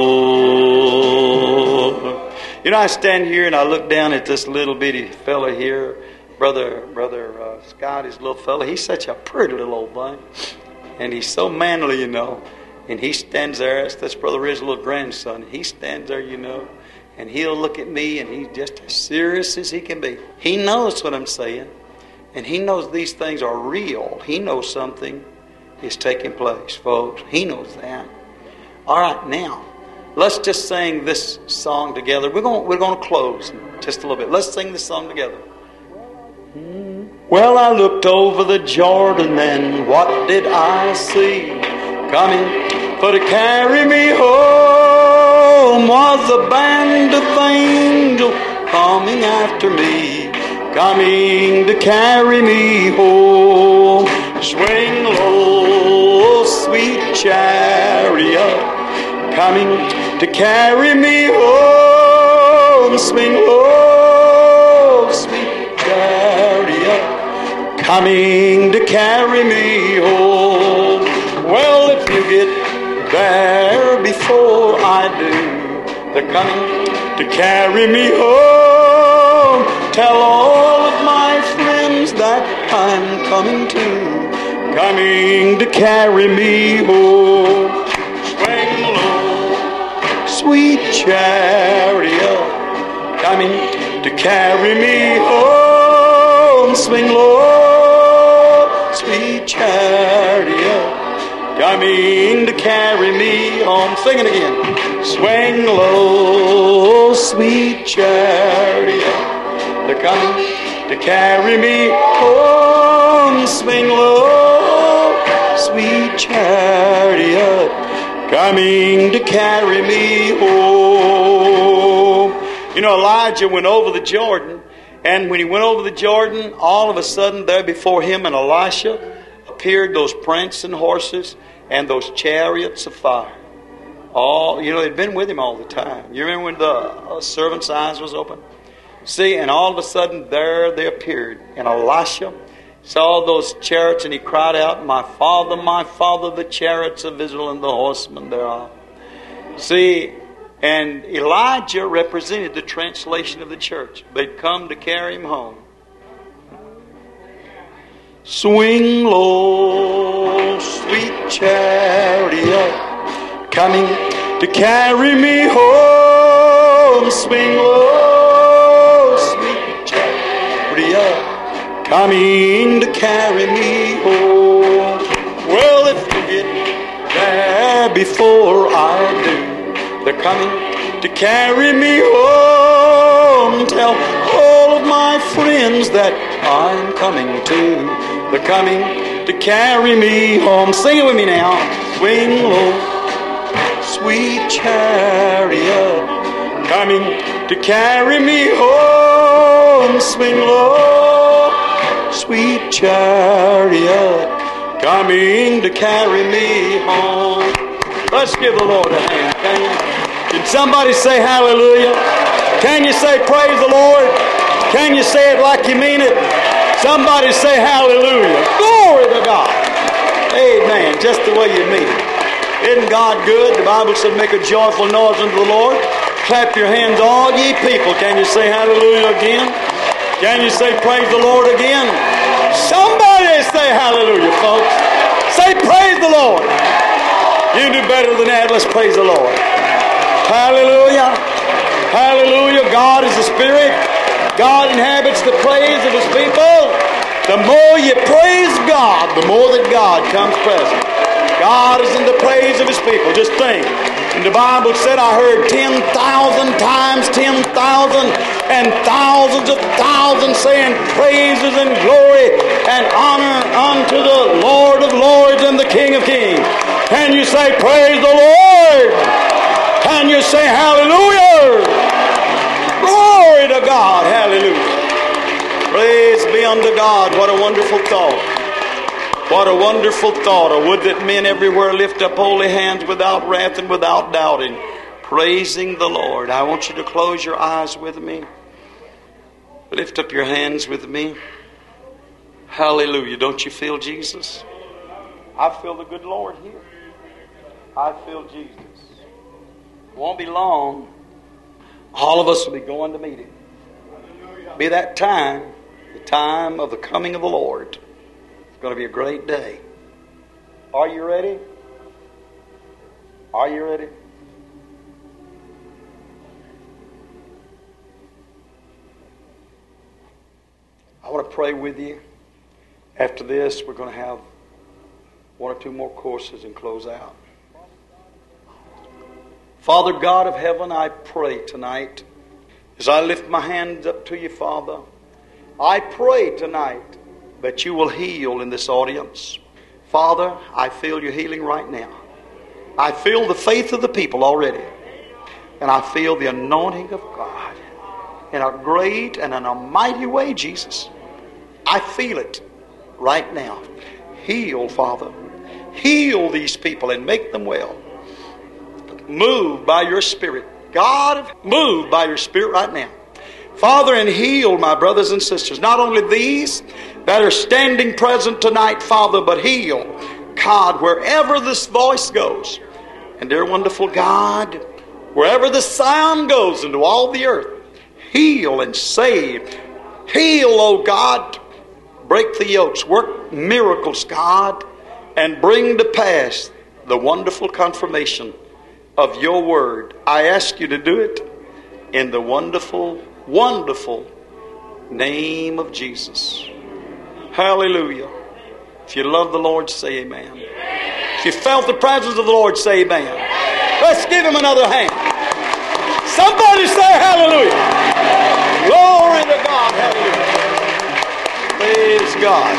more. You know, I stand here and I look down at this little bitty fella here, brother, brother uh, Scott, his little fella. He's such a pretty little old thing, and he's so manly, you know. And he stands there. That's, that's Brother Riz's little grandson. He stands there, you know, and he'll look at me, and he's just as serious as he can be. He knows what I'm saying, and he knows these things are real. He knows something is taking place, folks. He knows that. All right, now, let's just sing this song together. We're going, we're going to close in just a little bit. Let's sing this song together. Well, I looked over the Jordan, and what did I see? Coming for to carry me home was a band of angels coming after me, coming to carry me home. Swing low, sweet chariot, coming to carry me home. Swing low, sweet chariot, coming to carry me home. Well, if you get there before I do, they're coming to carry me home. Tell all of my friends that I'm coming too, coming to carry me home. Swing low, sweet chariot, coming to carry me home. Swing low, sweet chariot, coming to carry me home. Sing it again. Swing low, sweet chariot, they're coming to carry me home. Swing low, sweet chariot, coming to carry me home. You know, Elijah went over the Jordan, and when he went over the Jordan, all of a sudden there before him and Elisha appeared those prancing horses and those chariots of fire. All, you know, they'd been with him all the time. You remember when the uh, servant's eyes was open? See, and all of a sudden there they appeared. And Elisha saw those chariots and he cried out, "My father, my father, the chariots of Israel and the horsemen thereof." See, and Elijah represented the translation of the church. They'd come to carry him home. Swing low, sweet chariot, coming to carry me home. Swing low, sweet chariot, coming to carry me home. Well, if you get there before I do, they're coming to carry me home. Tell all of my friends that I'm coming too. They're coming to carry me home. Sing it with me now. Swing low, sweet chariot, coming to carry me home. Swing low, sweet chariot, coming to carry me home. Let's give the Lord a hand. Can you? Can somebody say hallelujah? Can you say praise the Lord? Can you say it like you mean it? Somebody say hallelujah. Glory to God. Amen. Just the way you mean it. Isn't God good? The Bible said make a joyful noise unto the Lord. Clap your hands, all ye people. Can you say hallelujah again? Can you say praise the Lord again? Somebody say hallelujah, folks. Say praise the Lord. You do better than that. Let's praise the Lord. Hallelujah. Hallelujah. God is the Spirit. God inhabits the praise of His people. The more you praise God, the more that God comes present. God is in the praise of His people. Just think. And the Bible said, I heard ten thousand times ten thousand and thousands of thousands saying praises and glory and honor unto the Lord of lords and the King of kings. Can you say praise the Lord? Can you say hallelujah? Glory to God. Hallelujah. Praise be unto God. What a wonderful thought. What a wonderful thought. I would that men everywhere lift up holy hands without wrath and without doubting, praising the Lord. I want you to close your eyes with me. Lift up your hands with me. Hallelujah. Don't you feel Jesus? I feel the good Lord here. I feel Jesus. It won't be long. All of us will be going to meet Him. Be that time, the time of the coming of the Lord. It's going to be a great day. Are you ready? Are you ready? I want to pray with you. After this, we're going to have one or two more courses and close out. Father God of heaven, I pray tonight, as I lift my hands up to you, Father, I pray tonight that you will heal in this audience. Father, I feel your healing right now. I feel the faith of the people already. And I feel the anointing of God in a great and in a mighty way, Jesus. I feel it right now. Heal, Father. Heal these people and make them well. Move by your Spirit. God, move by your Spirit right now. Father, and heal my brothers and sisters. Not only these that are standing present tonight, Father, but heal, God, wherever this voice goes. And dear wonderful God, wherever the sound goes into all the earth, heal and save. Heal, oh God. Break the yokes. Work miracles, God. And bring to pass the wonderful confirmation of your word. I ask you to do it in the wonderful, wonderful name of Jesus. Hallelujah. If you love the Lord, say amen. If you felt the presence of the Lord, say amen. Let's give Him another hand. Somebody say hallelujah. Glory to God. Hallelujah. Praise God.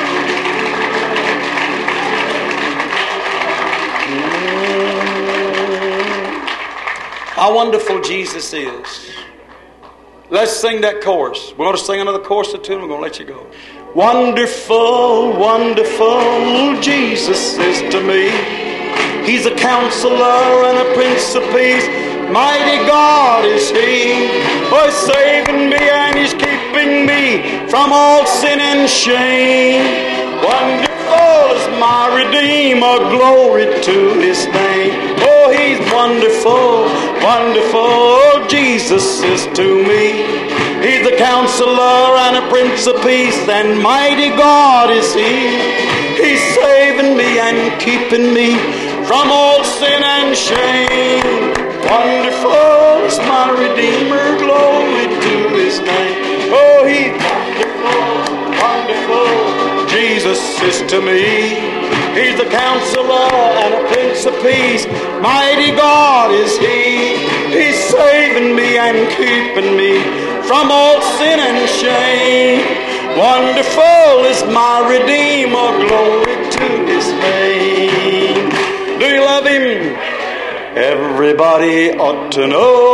How wonderful Jesus is. Let's sing that chorus. We're going to sing another chorus or two and we're going to let you go. Wonderful, wonderful Jesus is to me. He's a counselor and a prince of peace. Mighty God is He. Oh, He's saving me and He's keeping me from all sin and shame. Wonderful is my Redeemer. Glory to His name. Oh, He's wonderful, wonderful. Jesus is to me. He's a counselor and a prince of peace, and mighty God is He. He's saving me and keeping me from all sin and shame. Wonderful is my Redeemer, glory to His name. Oh, He's wonderful, wonderful. Jesus is to me. He's a counselor and a prince of peace. Mighty God is He. He's saving me and keeping me from all sin and shame. Wonderful is my Redeemer, glory to His name. Do you love Him? Everybody ought to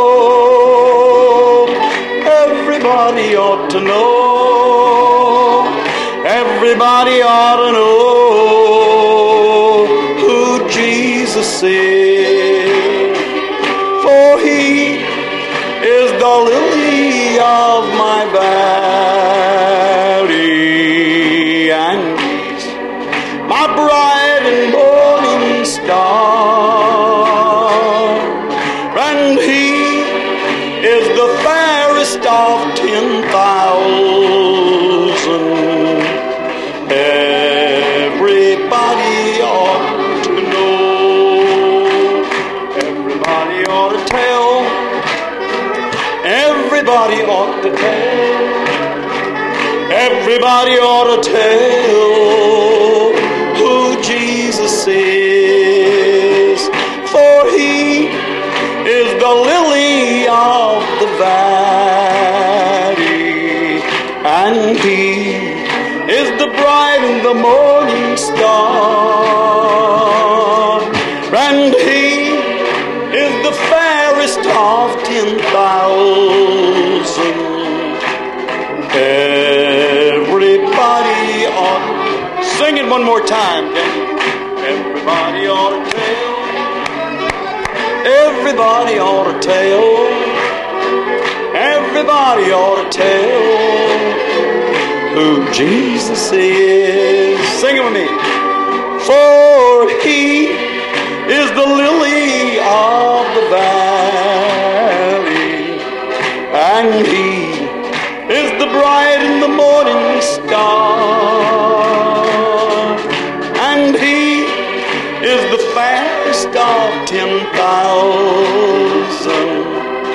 know. Everybody ought to know. Everybody ought to know who Jesus is. For He is the lily of my valley, and He's my bright and morning star, and He is the fairest of ten thousand. Everybody ought to know. Everybody ought to tell. Everybody ought to tell. Everybody ought to tell who Jesus is. For He is the lily of the valley, and He is the bright and the morning star, and He is the fairest of ten thousand. Everybody ought. Sing it one more time, Danny. Everybody ought to tell. Everybody ought to tell. Everybody ought to tell who Jesus is. Sing it with me. For He is the lily of the valley, and He is the bright and the morning star, and He is the fairest of ten thousand.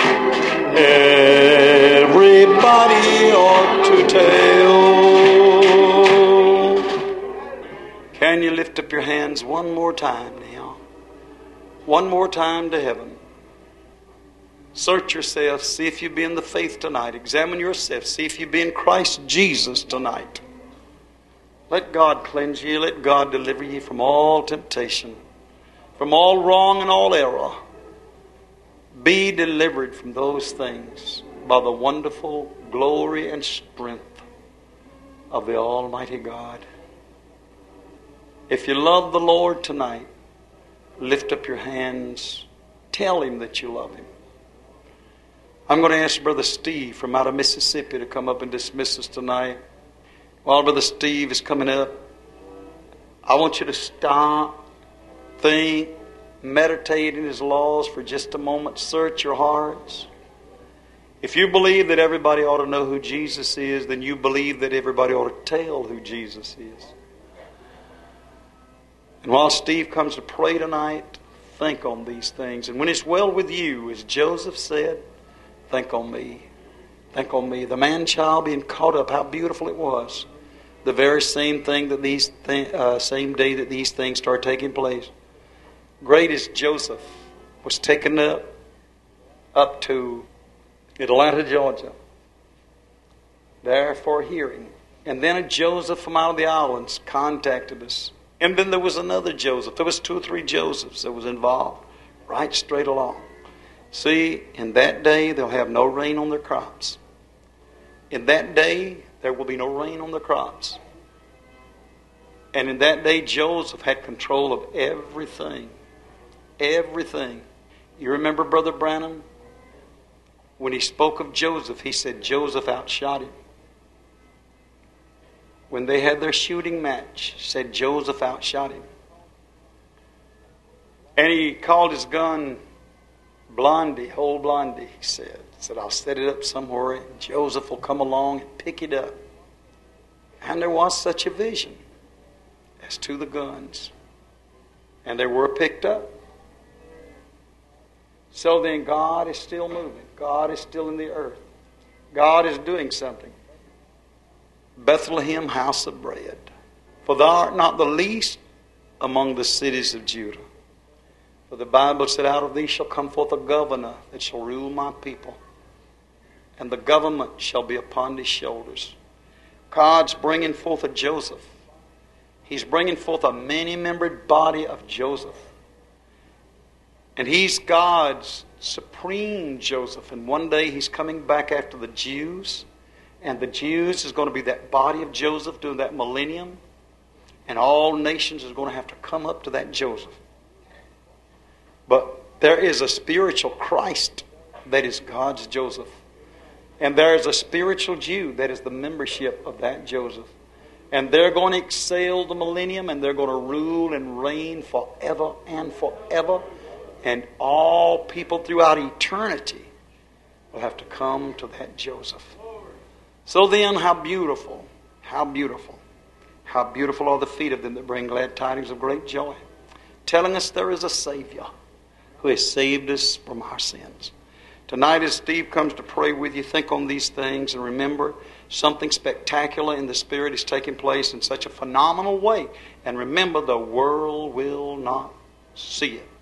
Everybody ought to tell. Can you lift up your hands one more time now? One more time to heaven. Search yourself. See if you be in the faith tonight. Examine yourself. See if you be in Christ Jesus tonight. Let God cleanse you. Let God deliver you from all temptation, from all wrong and all error. Be delivered from those things by the wonderful glory and strength of the Almighty God. If you love the Lord tonight, lift up your hands. Tell Him that you love Him. I'm going to ask Brother Steve from out of Mississippi to come up and dismiss us tonight. While Brother Steve is coming up, I want you to stop, think, meditate in His laws for just a moment. Search your hearts. If you believe that everybody ought to know who Jesus is, then you believe that everybody ought to tell who Jesus is. And while Steve comes to pray tonight, think on these things. And when it's well with you, as Joseph said, think on me. Think on me. The man-child being caught up, how beautiful it was The very same thing that these th- uh, same day that these things started taking place. Greatest Joseph was taken up up to Atlanta, Georgia, there for a hearing. And then a Joseph from out of the islands contacted us. And then there was another Joseph. There was two or three Josephs that was involved, right straight along. See, in that day they'll have no rain on their crops. In that day there will be no rain on the crops. And in that day, Joseph had control of everything. Everything. You remember Brother Branham? When he spoke of Joseph, he said Joseph outshot him. When they had their shooting match, said Joseph outshot him. And he called his gun Blondie, whole Blondie, he said. He said, I'll set it up somewhere and Joseph will come along and pick it up. And there was such a vision as to the guns. And they were picked up. So then God is still moving. God is still in the earth. God is doing something. Bethlehem, house of bread. For thou art not the least among the cities of Judah. For the Bible said, out of thee shall come forth a governor that shall rule my people. And the government shall be upon his shoulders. God's bringing forth a Joseph. He's bringing forth a many-membered body of Joseph. And he's God's supreme Joseph. And one day he's coming back after the Jews. And the Jews is going to be that body of Joseph during that millennium. And all nations is going to have to come up to that Joseph. But there is a spiritual Christ that is God's Joseph. And there is a spiritual Jew that is the membership of that Joseph. And they're going to excel the millennium, and they're going to rule and reign forever and forever. And all people throughout eternity will have to come to that Joseph. So then, how beautiful, how beautiful, how beautiful are the feet of them that bring glad tidings of great joy, telling us there is a Savior who has saved us from our sins. Tonight, as Steve comes to pray with you, think on these things and remember something spectacular in the Spirit is taking place in such a phenomenal way. And remember, the world will not see it.